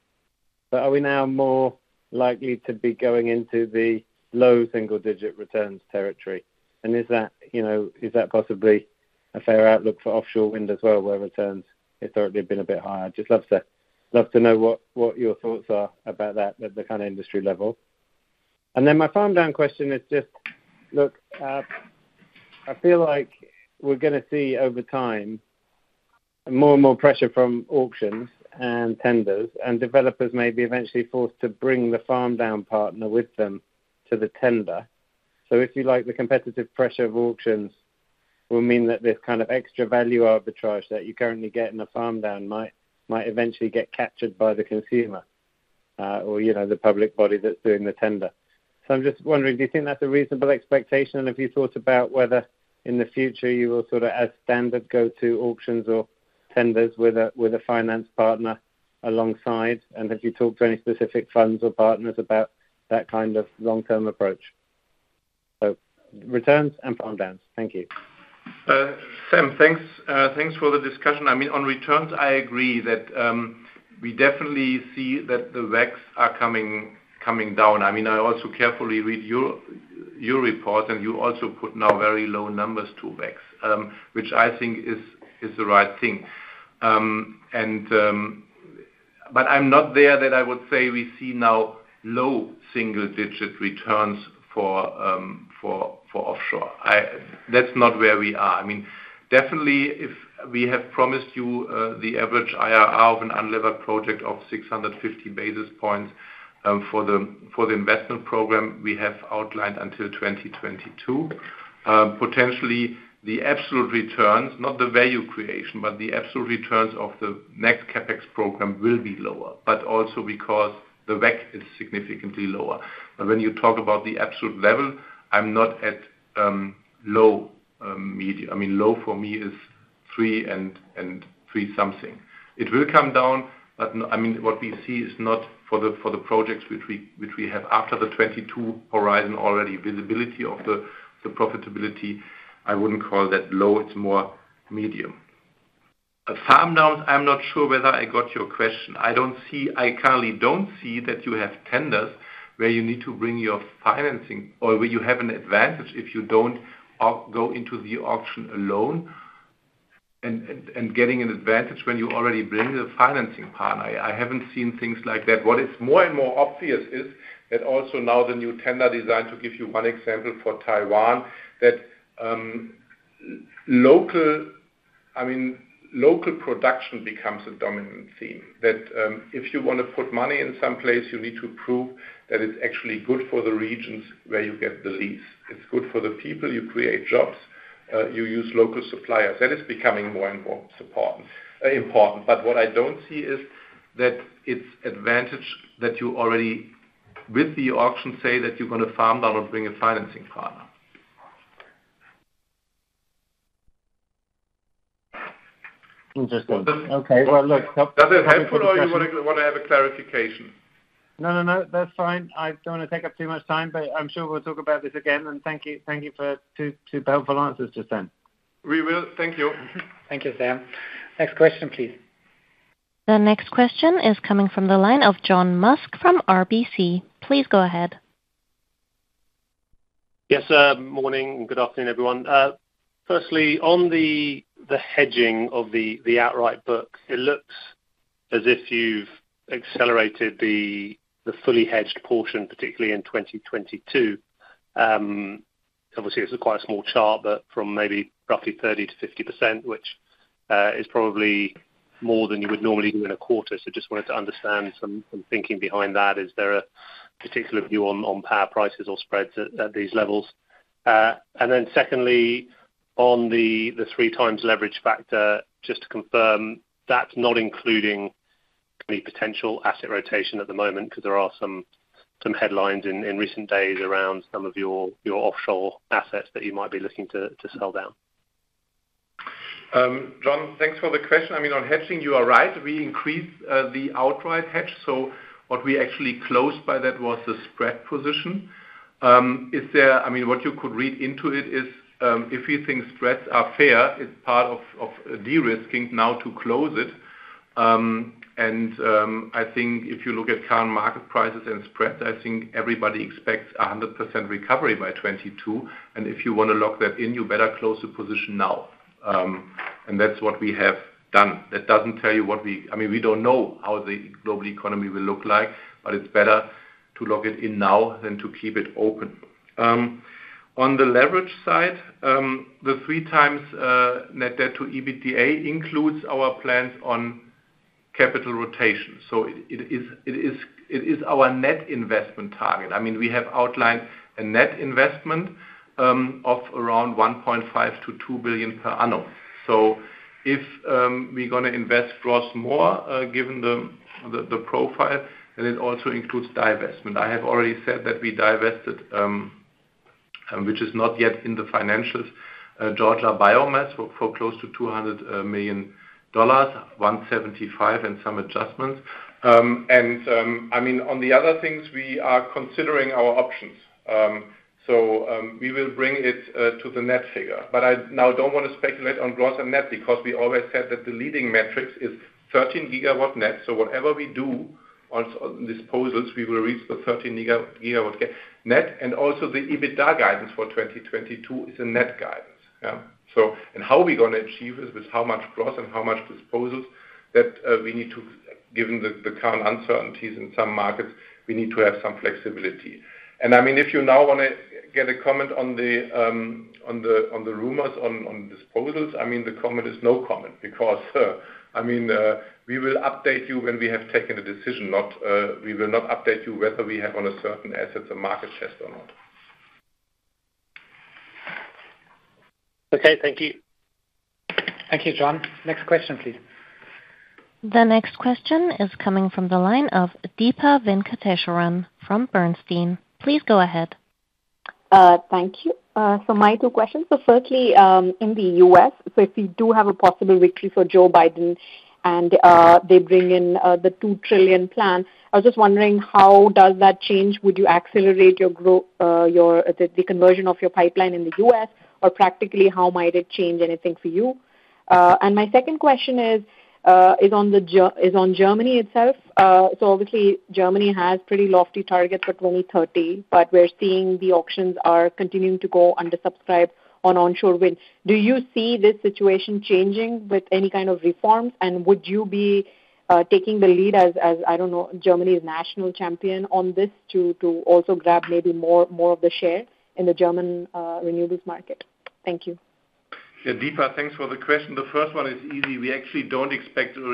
But are we now more likely to be going into the low single-digit returns territory? And is that, you know, is that possibly a fair outlook for offshore wind as well, where returns historically have been a bit higher? I'd just love to love to know what, what your thoughts are about that at the kind of industry level. And then my farm down question is just, look, uh, I feel like we're going to see over time more and more pressure from auctions and tenders, and developers may be eventually forced to bring the farm down partner with them to the tender. So if you like, the competitive pressure of auctions will mean that this kind of extra value arbitrage that you currently get in a farm down might might eventually get captured by the consumer uh, or, you know, the public body that's doing the tender. So I'm just wondering, do you think that's a reasonable expectation? And have you thought about whether in the future you will sort of, as standard, go to auctions or tenders with a with a finance partner alongside? And have you talked to any specific funds or partners about that kind of long-term approach? So returns and farm downs. Thank you. Uh, Sam, thanks uh, thanks for the discussion. I mean, on returns, I agree that um, we definitely see that the W A Cs are coming coming down. I mean, I also carefully read your your report, and you also put now very low numbers to W A Cs, um, which I think is is the right thing. Um, and um, but I'm not there that I would say we see now low single-digit returns for um, for for offshore. I, that's not where we are. I mean, definitely, if we have promised you uh, the average I R R of an unlevered project of six hundred fifty basis points um, for the for the investment program we have outlined until twenty twenty-two, uh, potentially the absolute returns, not the value creation, but the absolute returns of the next CapEx program will be lower, but also because the W A C is significantly lower. But when you talk about the absolute level, I'm not at um, low um, medium. I mean, low for me is three and, and three something. It will come down, but no, I mean, what we see is not for the for the projects which we which we have after the twenty-two horizon already visibility of the, the profitability. I wouldn't call that low, it's more medium. uh, farm downs, I'm not sure whether I got your question. I don't see, I currently don't see that you have tenders where you need to bring your financing, or where you have an advantage if you don't go into the auction alone, and, and, and getting an advantage when you already bring the financing partner. I, I haven't seen things like that. What is more and more obvious is that also now the new tender design, to give you one example for Taiwan, that um, local, I mean, local production becomes a dominant theme. That um, if you want to put money in some place, you need to prove that it's actually good for the regions where you get the lease. It's good for the people, you create jobs, uh, you use local suppliers. That is becoming more and more important. Uh, important. But what I don't see is that it's advantage that you already, with the auction, say that you're going to farm down or bring a financing partner. Interesting. Okay, well, look. Does it helpful, or you want to, want to have a clarification? No, no, no, that's fine. I don't want to take up too much time, but I'm sure we'll talk about this again. And thank you, thank you for two, two helpful answers just then. We will. Thank you. Thank you, Sam. Next question, please. The next question is coming from the line of John Musk from R B C. Please go ahead. Yes, uh, morning and good afternoon, everyone. Uh, firstly, on the the hedging of the, the outright book, it looks as if you've accelerated the the fully hedged portion, particularly in twenty twenty-two. Um, obviously, it's a quite a small chart, but from maybe roughly thirty to fifty percent, which uh, is probably more than you would normally do in a quarter. So just wanted to understand some, some thinking behind that. Is there a particular view on, on power prices or spreads at, at these levels? Uh, and then secondly, on the, the three times leverage factor, just to confirm, that's not including any potential asset rotation at the moment, because there are some some headlines in, in recent days around some of your, your offshore assets that you might be looking to, to sell down. Um, John, thanks for the question. I mean, on hedging, you are right. We increased uh, the outright hedge. So what we actually closed by that was the spread position. Um, is there, I mean, what you could read into it is um, if you think spreads are fair, it's part of, of de-risking now to close it. Um, and um, I think if you look at current market prices and spreads, I think everybody expects a one hundred percent recovery by twenty-two. And if you want to lock that in, you better close the position now. Um, and that's what we have done. That doesn't tell you what we, I mean, we don't know how the global economy will look like, but it's better to lock it in now than to keep it open. Um, on the leverage side, um, the three times uh, net debt to EBITDA includes our plans on capital rotation. So it, it is it is it is our net investment target. I mean, we have outlined a net investment um, of around one point five to two billion per annum. So if um, we're going to invest gross more, uh, given the, the the profile, then it also includes divestment. I have already said that we divested, um, um, which is not yet in the financials, uh, Georgia Biomass for, for close to two hundred uh, million dollars, one seventy-five and some adjustments. Um, and um, I mean, on the other things, we are considering our options. Um, so um, we will bring it uh, to the net figure. But I now don't want to speculate on gross and net, because we always said that the leading metrics is thirteen gigawatt net. So whatever we do on, on disposals, we will reach the thirteen gigawatt net. And also the EBITDA guidance for twenty twenty-two is a net guidance. Yeah. So, and how we're going to achieve this, with how much gross and how much disposals, that uh, we need to, given the, the current uncertainties in some markets, we need to have some flexibility. And I mean, if you now want to get a comment on the um, on the on the rumors on, on disposals, I mean, the comment is no comment, because uh, I mean, uh, we will update you when we have taken a decision. Not uh, we will not update you whether we have on a certain asset a market test or not. Okay, thank you. Thank you, John. Next question, please. The next question is coming from the line of Deepa Venkateswaran from Bernstein. Please go ahead. Uh, thank you. Uh, so my two questions. So firstly, um, in the U S, so if we do have a possible victory for Joe Biden and uh, they bring in uh, the two trillion plan, I was just wondering, how does that change? Would you accelerate your grow, uh, your the, the conversion of your pipeline in the U S, or practically how might it change anything for you? Uh, and my second question is uh, is on the is on Germany itself. Uh, so obviously Germany has pretty lofty targets for twenty thirty, but we're seeing the auctions are continuing to go undersubscribed on onshore wind. Do you see this situation changing with any kind of reforms? And would you be uh, taking the lead as, as, I don't know, Germany's national champion on this to, to also grab maybe more, more of the share in the German uh, renewables market? Thank you. Yeah, Deepa, thanks for the question. The first one is easy. We actually don't expect a,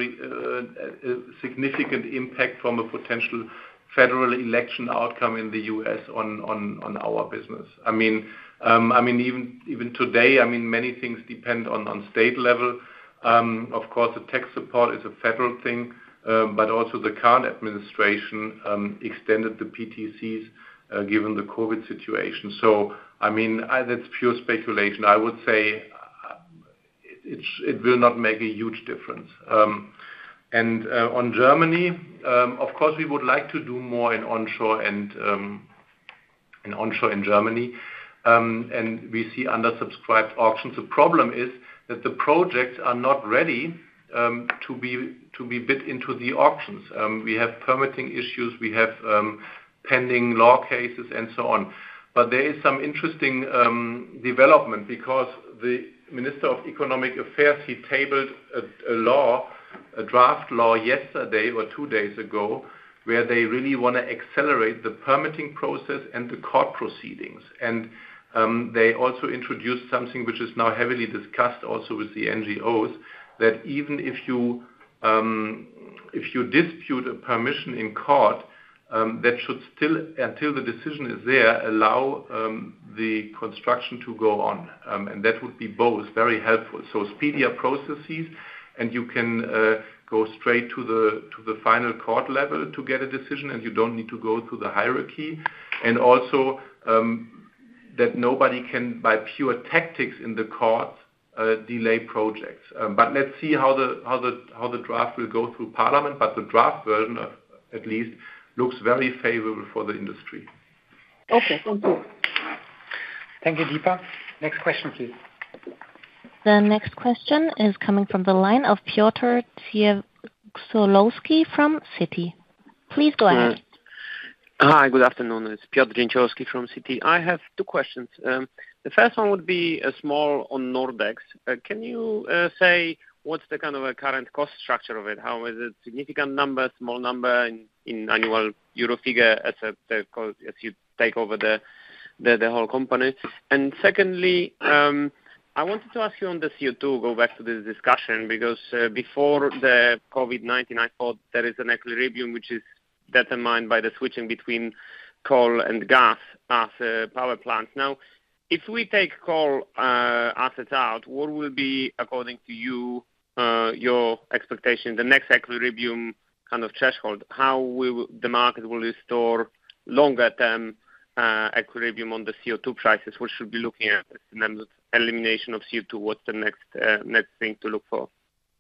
a, a significant impact from a potential federal election outcome in the U S on, on, on our business. I mean, um, I mean, even even today, I mean, many things depend on, on state level. Um, of course, the tax support is a federal thing, uh, but also the current administration um, extended the P T Cs uh, given the COVID situation. So, I mean, I, that's pure speculation. I would say uh, it, it will not make a huge difference. Um, And uh, on Germany, um, of course, we would like to do more in onshore and um, in onshore in Germany, um, and we see undersubscribed auctions. The problem is that the projects are not ready um, to be to be bid into the auctions. Um, we have permitting issues, we have um, pending law cases, and so on. But there is some interesting um, development because the Minister of Economic Affairs, he tabled a, a law. a draft law yesterday or two days ago where they really want to accelerate the permitting process and the court proceedings. And um, they also introduced something which is now heavily discussed also with the N G Os, that even if you um, if you dispute a permission in court, um, that should still, until the decision is there, allow um, the construction to go on. Um, and that would be both very helpful. So speedier processes, and you can uh, go straight to the to the final court level to get a decision, and you don't need to go through the hierarchy. And also um, that nobody can, by pure tactics in the courts, uh, delay projects. Um, but let's see how the how the how the draft will go through Parliament. But the draft version, of, at least, looks very favourable for the industry. Okay, thank you. Thank you, Deepa. Next question, please. The next question is coming from the line of Piotr Dzięciołowski from Citi. Please go ahead. Uh, hi, good afternoon. It's Piotr Dzięciołowski from Citi. I have two questions. Um, the first one would be a small on Nordex. Uh, can you uh, say what's the kind of a current cost structure of it? How is it significant number, small number in, in annual euro figure as a the, as you take over the the, the whole company? And secondly, um, I wanted to ask you on the C O two, go back to this discussion, because uh, before the COVID nineteen, I thought there is an equilibrium which is determined by the switching between coal and gas as uh, power plants. Now, if we take coal uh, assets out, what will be, according to you, uh, your expectation, the next equilibrium kind of threshold? How will the market will restore longer-term uh, equilibrium on the C O two prices? What should we be looking at in terms of elimination of C O two? What's the next uh, next thing to look for?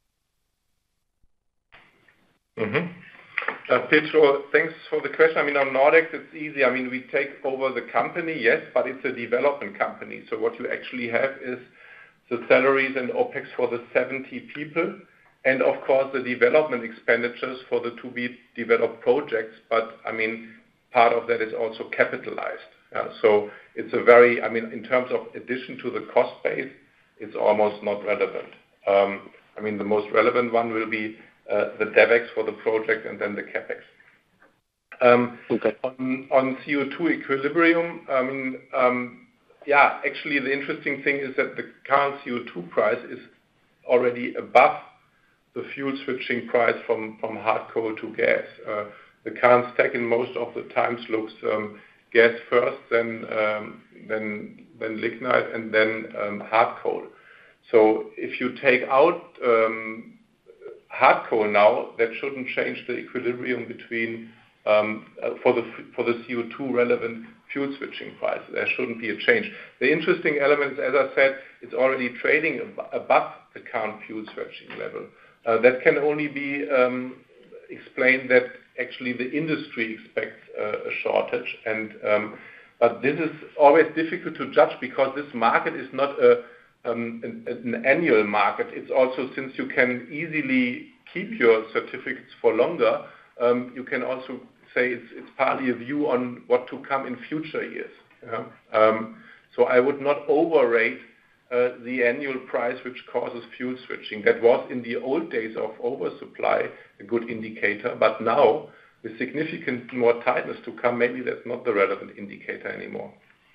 Mm-hmm. Uh, Pietro, thanks for the question. I mean, on Nordex, it's easy. I mean, we take over the company, yes, but it's a development company. So what you actually have is the salaries and OPEX for the seventy people, and of course the development expenditures for the to-be-developed projects. But I mean, part of that is also capitalized. Uh, so it's a very, I mean, in terms of addition to the cost base, it's almost not relevant. Um, I mean, the most relevant one will be uh, the DevEx for the project and then the CapEx. Um, okay. On, on C O two equilibrium, I mean, um, yeah, actually the interesting thing is that the current C O two price is already above the fuel switching price from, from hard coal to gas. Uh, the current stack in most of the times looks um, gas first, then um, then then lignite, and then um, hard coal. So if you take out um, hard coal now, that shouldn't change the equilibrium between um, uh, for the for the C O two relevant fuel switching price. There shouldn't be a change. The interesting element, as I said, it's already trading ab- above the current fuel switching level. Uh, that can only be um, explained that actually the industry expects uh, a shortage, and um, but this is always difficult to judge because this market is not a um, an, an annual market. It's also, since you can easily keep your certificates for longer, um, you can also say it's, it's partly a view on what to come in future years. Yeah? Um, so I would not overrate uh, the annual price which causes fuel switching. That was in the old days of oversupply a good indicator, but now with significant more tightness to come, maybe that's not the relevant indicator anymore.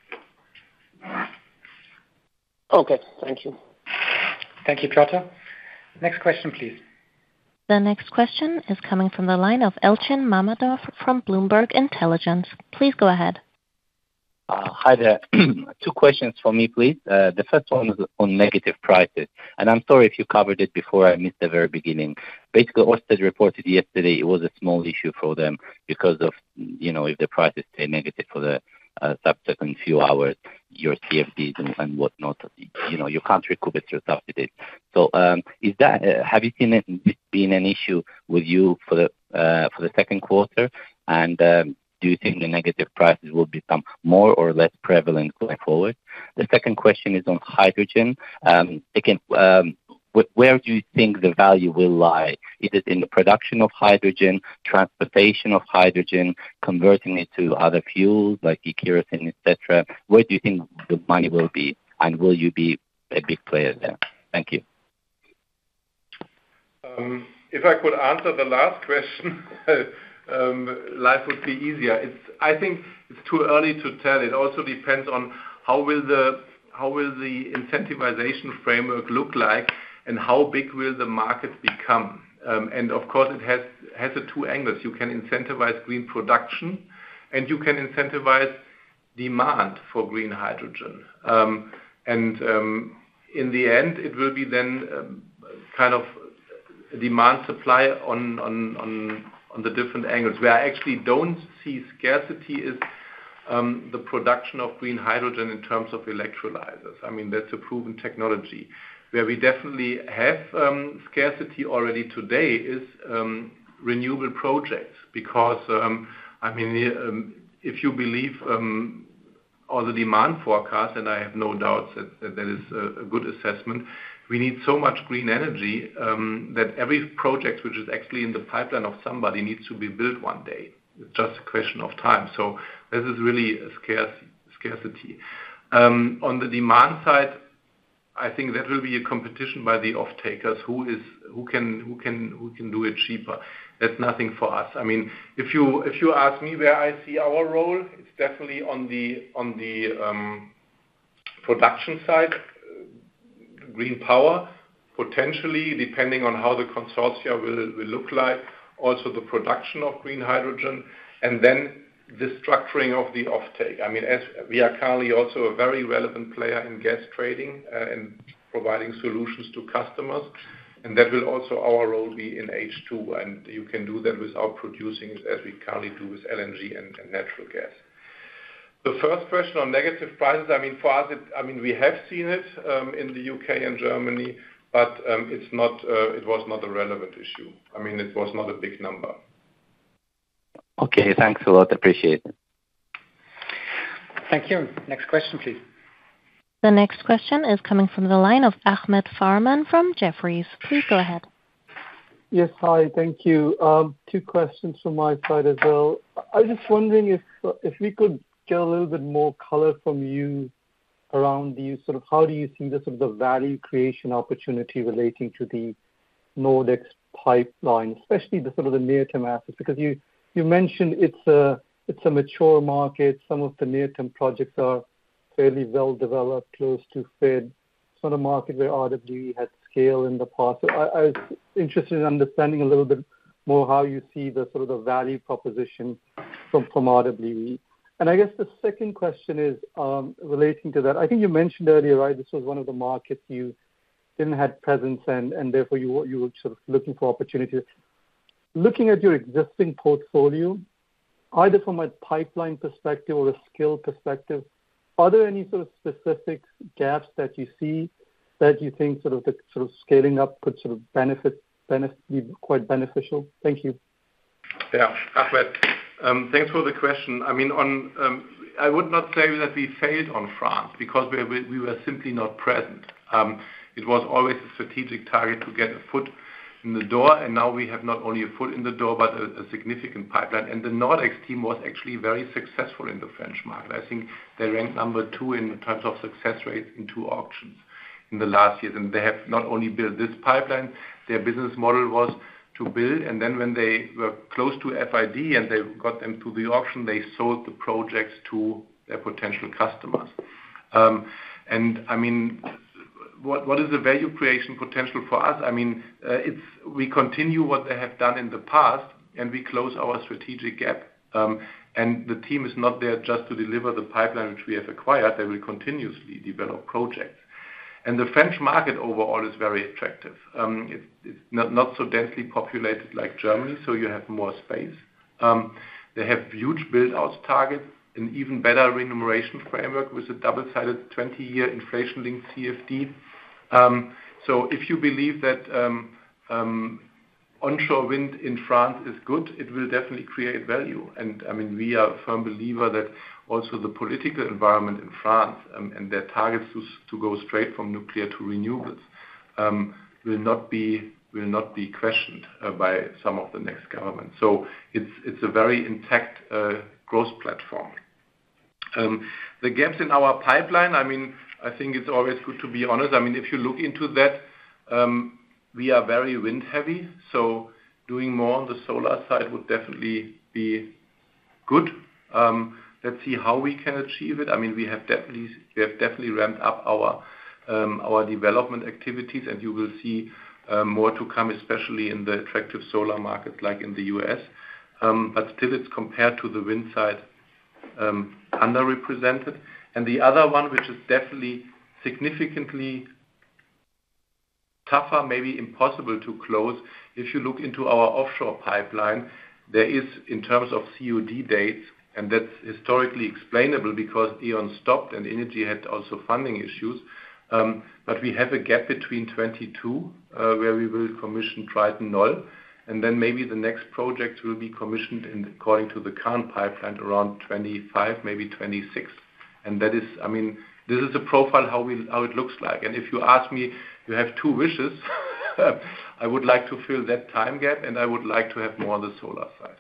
Okay, thank you. Thank you, Piotr. Next question, please. The next question is coming from the line of Elchin Mammadov from Bloomberg Intelligence. Please go ahead. Uh, hi there. Two questions for me, please. Uh, the first one is on negative prices. And I'm sorry if you covered it before, I missed the very beginning. Basically, Ørsted reported yesterday it was a small issue for them because of, you know, if the prices stay negative for the uh, subsequent few hours, your C F Ds and, and whatnot, you know, you can't recoup it through subsidies. So um, is that, uh, have you seen it being an issue with you for the, uh, for the second quarter? And um, do you think the negative prices will become more or less prevalent going forward? The second question is on hydrogen. Um, again, um, wh- where do you think the value will lie? Is it in the production of hydrogen, transportation of hydrogen, converting it to other fuels like e-kerosene, et cetera? Where do you think the money will be? And will you be a big player there? Thank you. Um, if I could answer the last question, Um, life would be easier. It's, I think it's too early to tell. It also depends on how will the how will the incentivization framework look like, and how big will the market become. Um, and of course, it has has a two angles. You can incentivize green production, and you can incentivize demand for green hydrogen. Um, and um, in the end, it will be then um, kind of demand supply on on on. on the different angles. Where I actually don't see scarcity is um, the production of green hydrogen in terms of electrolyzers. I mean, that's a proven technology. Where we definitely have um, scarcity already today is um, renewable projects, because, um, I mean, um, if you believe um, all the demand forecasts, and I have no doubts that, that that is a, a good assessment, we need so much green energy um, that every project which is actually in the pipeline of somebody needs to be built one day. It's just a question of time. So this is really a scarce, scarcity. Um, on the demand side, I think that will be a competition by the off-takers who is who can who can who can do it cheaper. That's nothing for us. I mean, if you if you ask me where I see our role, it's definitely on the on the um, production side. Green power, potentially, depending on how the consortia will, will look like, also the production of green hydrogen, and then the structuring of the offtake. I mean, as we are currently also a very relevant player in gas trading uh, and providing solutions to customers, and that will also our role be in H two, and you can do that without producing it as we currently do with L N G and, and natural gas. The first question on negative prices, I mean, for us, it, I mean, we have seen it um, in the U K and Germany, but um, it's not, uh, it was not a relevant issue. I mean, it was not a big number. Okay, thanks a lot. Appreciate it. Thank you. Next question, please. The next question is coming from the line of Ahmed Farman from Jefferies. Please go ahead. Yes, hi. Thank you. Um, two questions from my side as well. I was just wondering if uh, if we could get a little bit more color from you around the sort of how do you see the sort of the value creation opportunity relating to the Nordex pipeline, especially the sort of the near-term assets, because you, you mentioned it's a it's a mature market. Some of the near-term projects are fairly well developed, close to F I D. It's not a market where R W E had scale in the past. So I, I was interested in understanding a little bit more how you see the sort of the value proposition from, from R W E. And I guess the second question is um, relating to that. I think you mentioned earlier, right, this was one of the markets you didn't have presence in, and therefore you, you were sort of looking for opportunities. Looking at your existing portfolio, either from a pipeline perspective or a skill perspective, are there any sort of specific gaps that you see that you think sort of the sort of scaling up could sort of benefit, benefit be quite beneficial? Thank you. Yeah, Ahmed. Um, thanks for the question. I mean, on um, I would not say that we failed on France because we, we, we were simply not present. Um, it was always a strategic target to get a foot in the door, and now we have not only a foot in the door but a, a significant pipeline. And the Nordex team was actually very successful in the French market. I think they ranked number two in terms of success rate in two auctions in the last years. And they have not only built this pipeline, their business model was to build, and then when they were close to F I D and they got them to the auction, they sold the projects to their potential customers. Um, and I mean, what what is the value creation potential for us? I mean, uh, it's we continue what they have done in the past, and we close our strategic gap. Um, and the team is not there just to deliver the pipeline which we have acquired. They will continuously develop projects. And the French market overall is very attractive. Um, it, it's not, not so densely populated like Germany, so you have more space. Um, they have huge build-outs targets, an even better remuneration framework with a double-sided twenty-year inflation-linked C F D. Um, so if you believe that um, um, onshore wind in France is good, it will definitely create value. And I mean, we are a firm believer that also the political environment in France um, and their targets to, to go straight from nuclear to renewables um, will not be will not be questioned uh, by some of the next governments. So it's it's a very intact uh, growth platform. Um, the gaps in our pipeline, I mean, I think it's always good to be honest. I mean, if you look into that, um, we are very wind heavy, so doing more on the solar side would definitely be good. Um, let's see how we can achieve it. I mean, we have definitely we have definitely ramped up our um, our development activities, and you will see uh, more to come, especially in the attractive solar markets like in the U S. Um, but still, it's compared to the wind side um, underrepresented. And the other one, which is definitely significantly tougher, maybe impossible to close, if you look into our offshore pipeline, there is, in terms of C O D dates, and that's historically explainable because E.ON stopped and Innogy had also funding issues, um, but we have a gap between twenty-two, uh, where we will commission Triton Knoll, and then maybe the next project will be commissioned in, according to the current pipeline around twenty-five, maybe twenty-six. And that is, I mean, this is a profile how we how it looks like. And if you ask me, you have two wishes, I would like to fill that time gap, and I would like to have more on the solar side.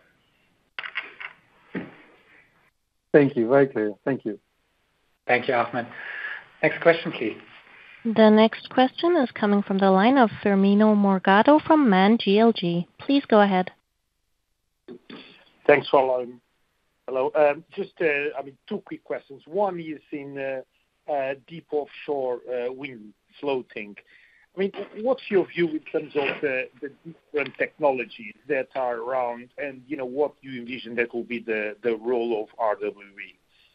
Thank you. Very clear. Thank you. Thank you, Ahmed. Next question, please. The next question is coming from the line of Firmino Morgado from Man G L G. Please go ahead. Thanks for allowing. Hello. Um, just, uh, I mean, two quick questions. One is in uh, uh, deep offshore uh, wind floating. I mean, what's your view in terms of uh, the different technologies that are around, and you know, what do you envision that will be the, the role of R W E?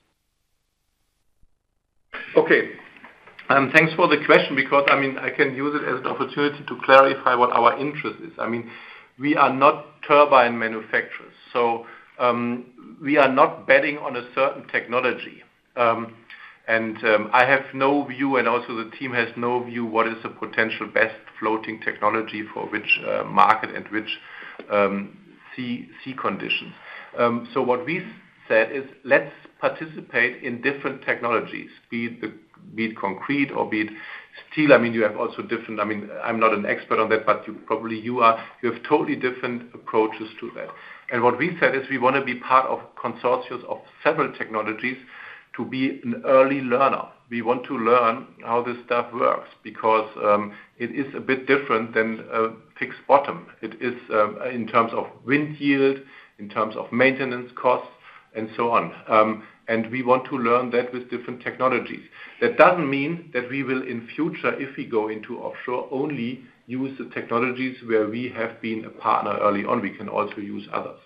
Okay. Um, thanks for the question, because I mean I can use it as an opportunity to clarify what our interest is. I mean, we are not turbine manufacturers, so um, we are not betting on a certain technology. Um, and um, I have no view, and also the team has no view, what is the potential best floating technology for which uh, market and which um, sea, sea conditions. Um, so what we said is, let's participate in different technologies, be it the be it concrete or be it steel. I mean, you have also different, I mean, I'm not an expert on that, but you probably you are, you have totally different approaches to that. And what we said is we want to be part of consortiums of several technologies to be an early learner. We want to learn how this stuff works, because um, it is a bit different than a fixed bottom. It is um, in terms of wind yield, in terms of maintenance costs, and so on. Um, and we want to learn that with different technologies. That doesn't mean that we will in future, if we go into offshore, only use the technologies where we have been a partner early on. We can also use others.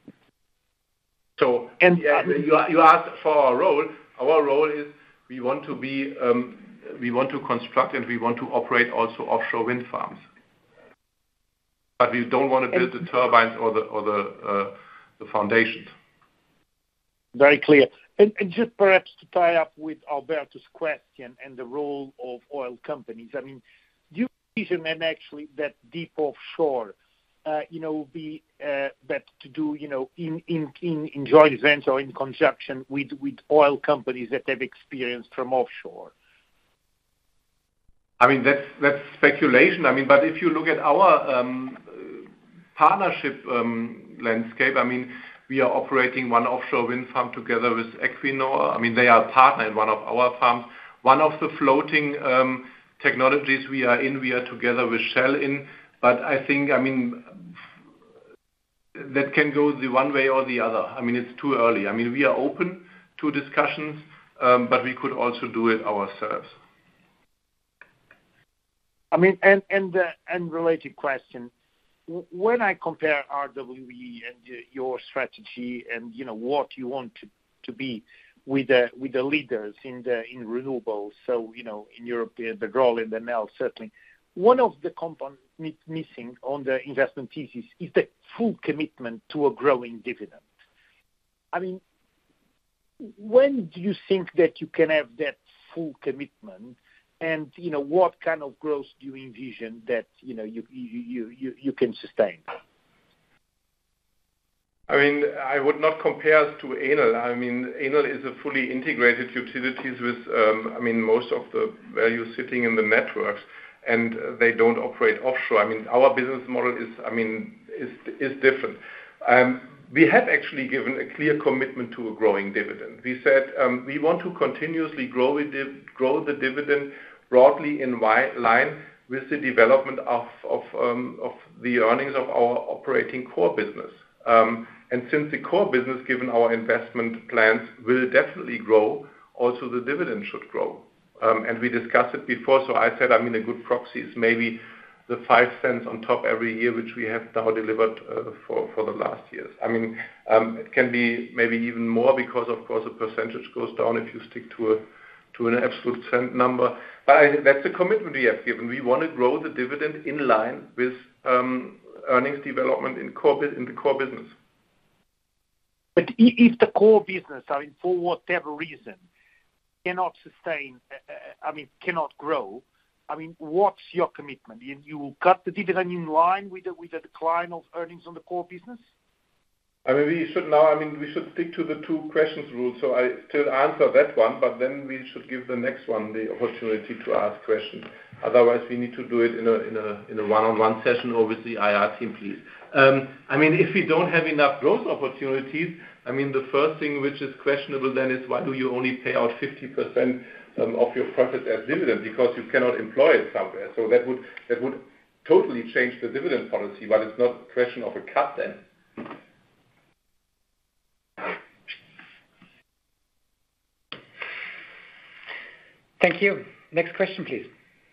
So, and yeah, you, you asked for our role. Our role is we want to be, um, we want to construct and we want to operate also offshore wind farms. But we don't want to build the turbines or the or the uh, the foundations. Very clear. And, and just perhaps to tie up with Alberto's question and the role of oil companies, I mean, do you envision and actually that deep offshore uh, you know, be uh, better to do, you know, in, in, in, in joint venture or in conjunction with, with oil companies that have experience from offshore? I mean, that's that's speculation. I mean, but if you look at our um, partnership um, landscape, I mean, we are operating one offshore wind farm together with Equinor. I mean, they are a partner in one of our farms. One of the floating um, technologies we are in, we are together with Shell in. But I think, I mean, that can go the one way or the other. I mean, it's too early. I mean, we are open to discussions, um, but we could also do it ourselves. I mean, and and uh, and related question. When I compare R W E and uh, your strategy and, you know, what you want to, to be with the with the leaders in the in renewables, so, you know, in Europe, uh, the Groll and the Nel, certainly, one of the components missing on the investment thesis is the full commitment to a growing dividend. I mean, when do you think that you can have that full commitment? And, you know, what kind of growth do you envision that, you know, you you, you, you can sustain? I mean, I would not compare us to Enel. I mean, Enel is a fully integrated utilities with, um, I mean, most of the value sitting in the networks, and they don't operate offshore. I mean, our business model is, I mean, is is different. Um, we have actually given a clear commitment to a growing dividend. We said um, we want to continuously grow it, grow the dividend broadly in line with the development of of, um, of the earnings of our operating core business. Um, and since the core business, given our investment plans, will definitely grow, also the dividend should grow. Um, and we discussed it before, so I said, I mean, a good proxy is maybe the five cents on top every year, which we have now delivered uh, for, for the last years. I mean, um, it can be maybe even more because, of course, the percentage goes down if you stick to a to an absolute cent number. But I, that's the commitment we have given. We want to grow the dividend in line with um, earnings development in core in the core business. But if the core business, I mean, for whatever reason, cannot sustain, uh, I mean, cannot grow, I mean, what's your commitment? You, you will cut the dividend in line with the, with the decline of earnings on the core business? I mean, we should now, I mean, we should stick to the two questions rule. So I still answer that one, but then we should give the next one the opportunity to ask questions. Otherwise, we need to do it in a in a in a one-on-one session or with the I R team, please. Um, I mean, if we don't have enough growth opportunities, I mean, the first thing which is questionable then is why do you only pay out fifty percent um, of your profit as dividend? Because you cannot employ it somewhere. So that would that would totally change the dividend policy, but it's not a question of a cut then. Thank you. Next question, please.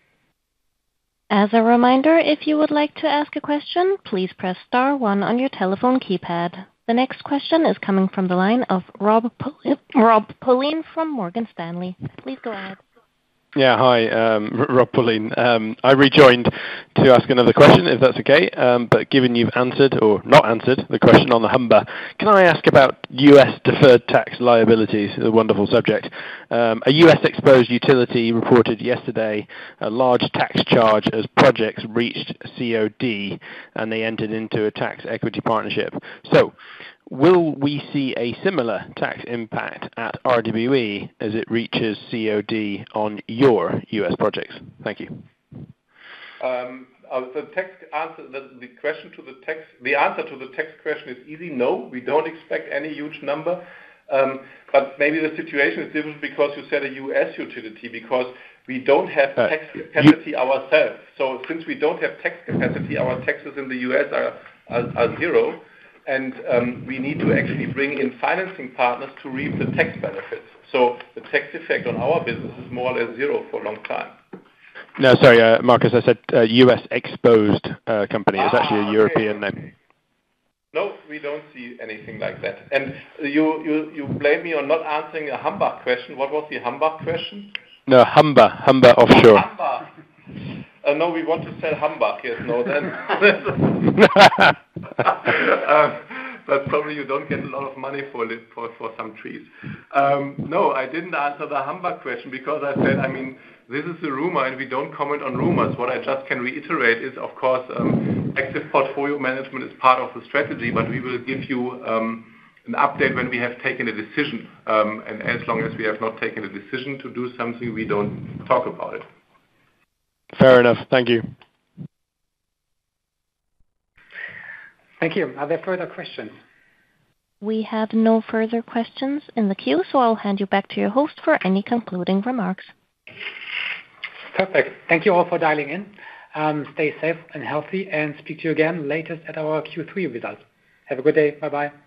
As a reminder, if you would like to ask a question, please press star one on your telephone keypad. The next question is coming from the line of Rob Pulleyn, Rob Pulleyn from Morgan Stanley. Please go ahead. Yeah, hi, um, Rob Pulleyn. Um, I rejoined to ask another question, if that's okay. Um, but given you've answered, or not answered, the question on the Humber, can I ask about U S deferred tax liabilities, a wonderful subject. Um, a U S-exposed utility reported yesterday a large tax charge as projects reached C O D and they entered into a tax equity partnership. So, will we see a similar tax impact at R W E as it reaches C O D on your U S projects? Thank you. Um, uh, the tax answer, the, the question to the tax, the answer to the tax question is easy. No, we don't expect any huge number. Um, but maybe the situation is different because you said a U S utility, because we don't have uh, tax capacity you... ourselves. So since we don't have tax capacity, our taxes in the U S are, are, are zero. And um, we need to actually bring in financing partners to reap the tax benefits. So the tax effect on our business is more or less zero for a long time. No, sorry, uh, Markus, I said uh, U S-exposed uh, company. It's ah, actually a okay. European name. No, we don't see anything like that. And you, you, you blame me on not answering a Hambach question. What was the Hambach question? No, Humber, Humber offshore. Oh, Humber. Uh, no, we want to sell Hambach. Yes, no, then. um, but probably you don't get a lot of money for it, for, for some trees. Um, no, I didn't answer the Hambach question because I said, I mean, this is a rumor and we don't comment on rumors. What I just can reiterate is, of course, um, active portfolio management is part of the strategy, but we will give you um, an update when we have taken a decision. Um, and as long as we have not taken a decision to do something, we don't talk about it. Fair enough. Thank you. Thank you. Are there further questions? We have no further questions in the queue, so I'll hand you back to your host for any concluding remarks. Perfect. Thank you all for dialing in. Um, stay safe and healthy, and speak to you again latest at our Q three results. Have a good day. Bye-bye.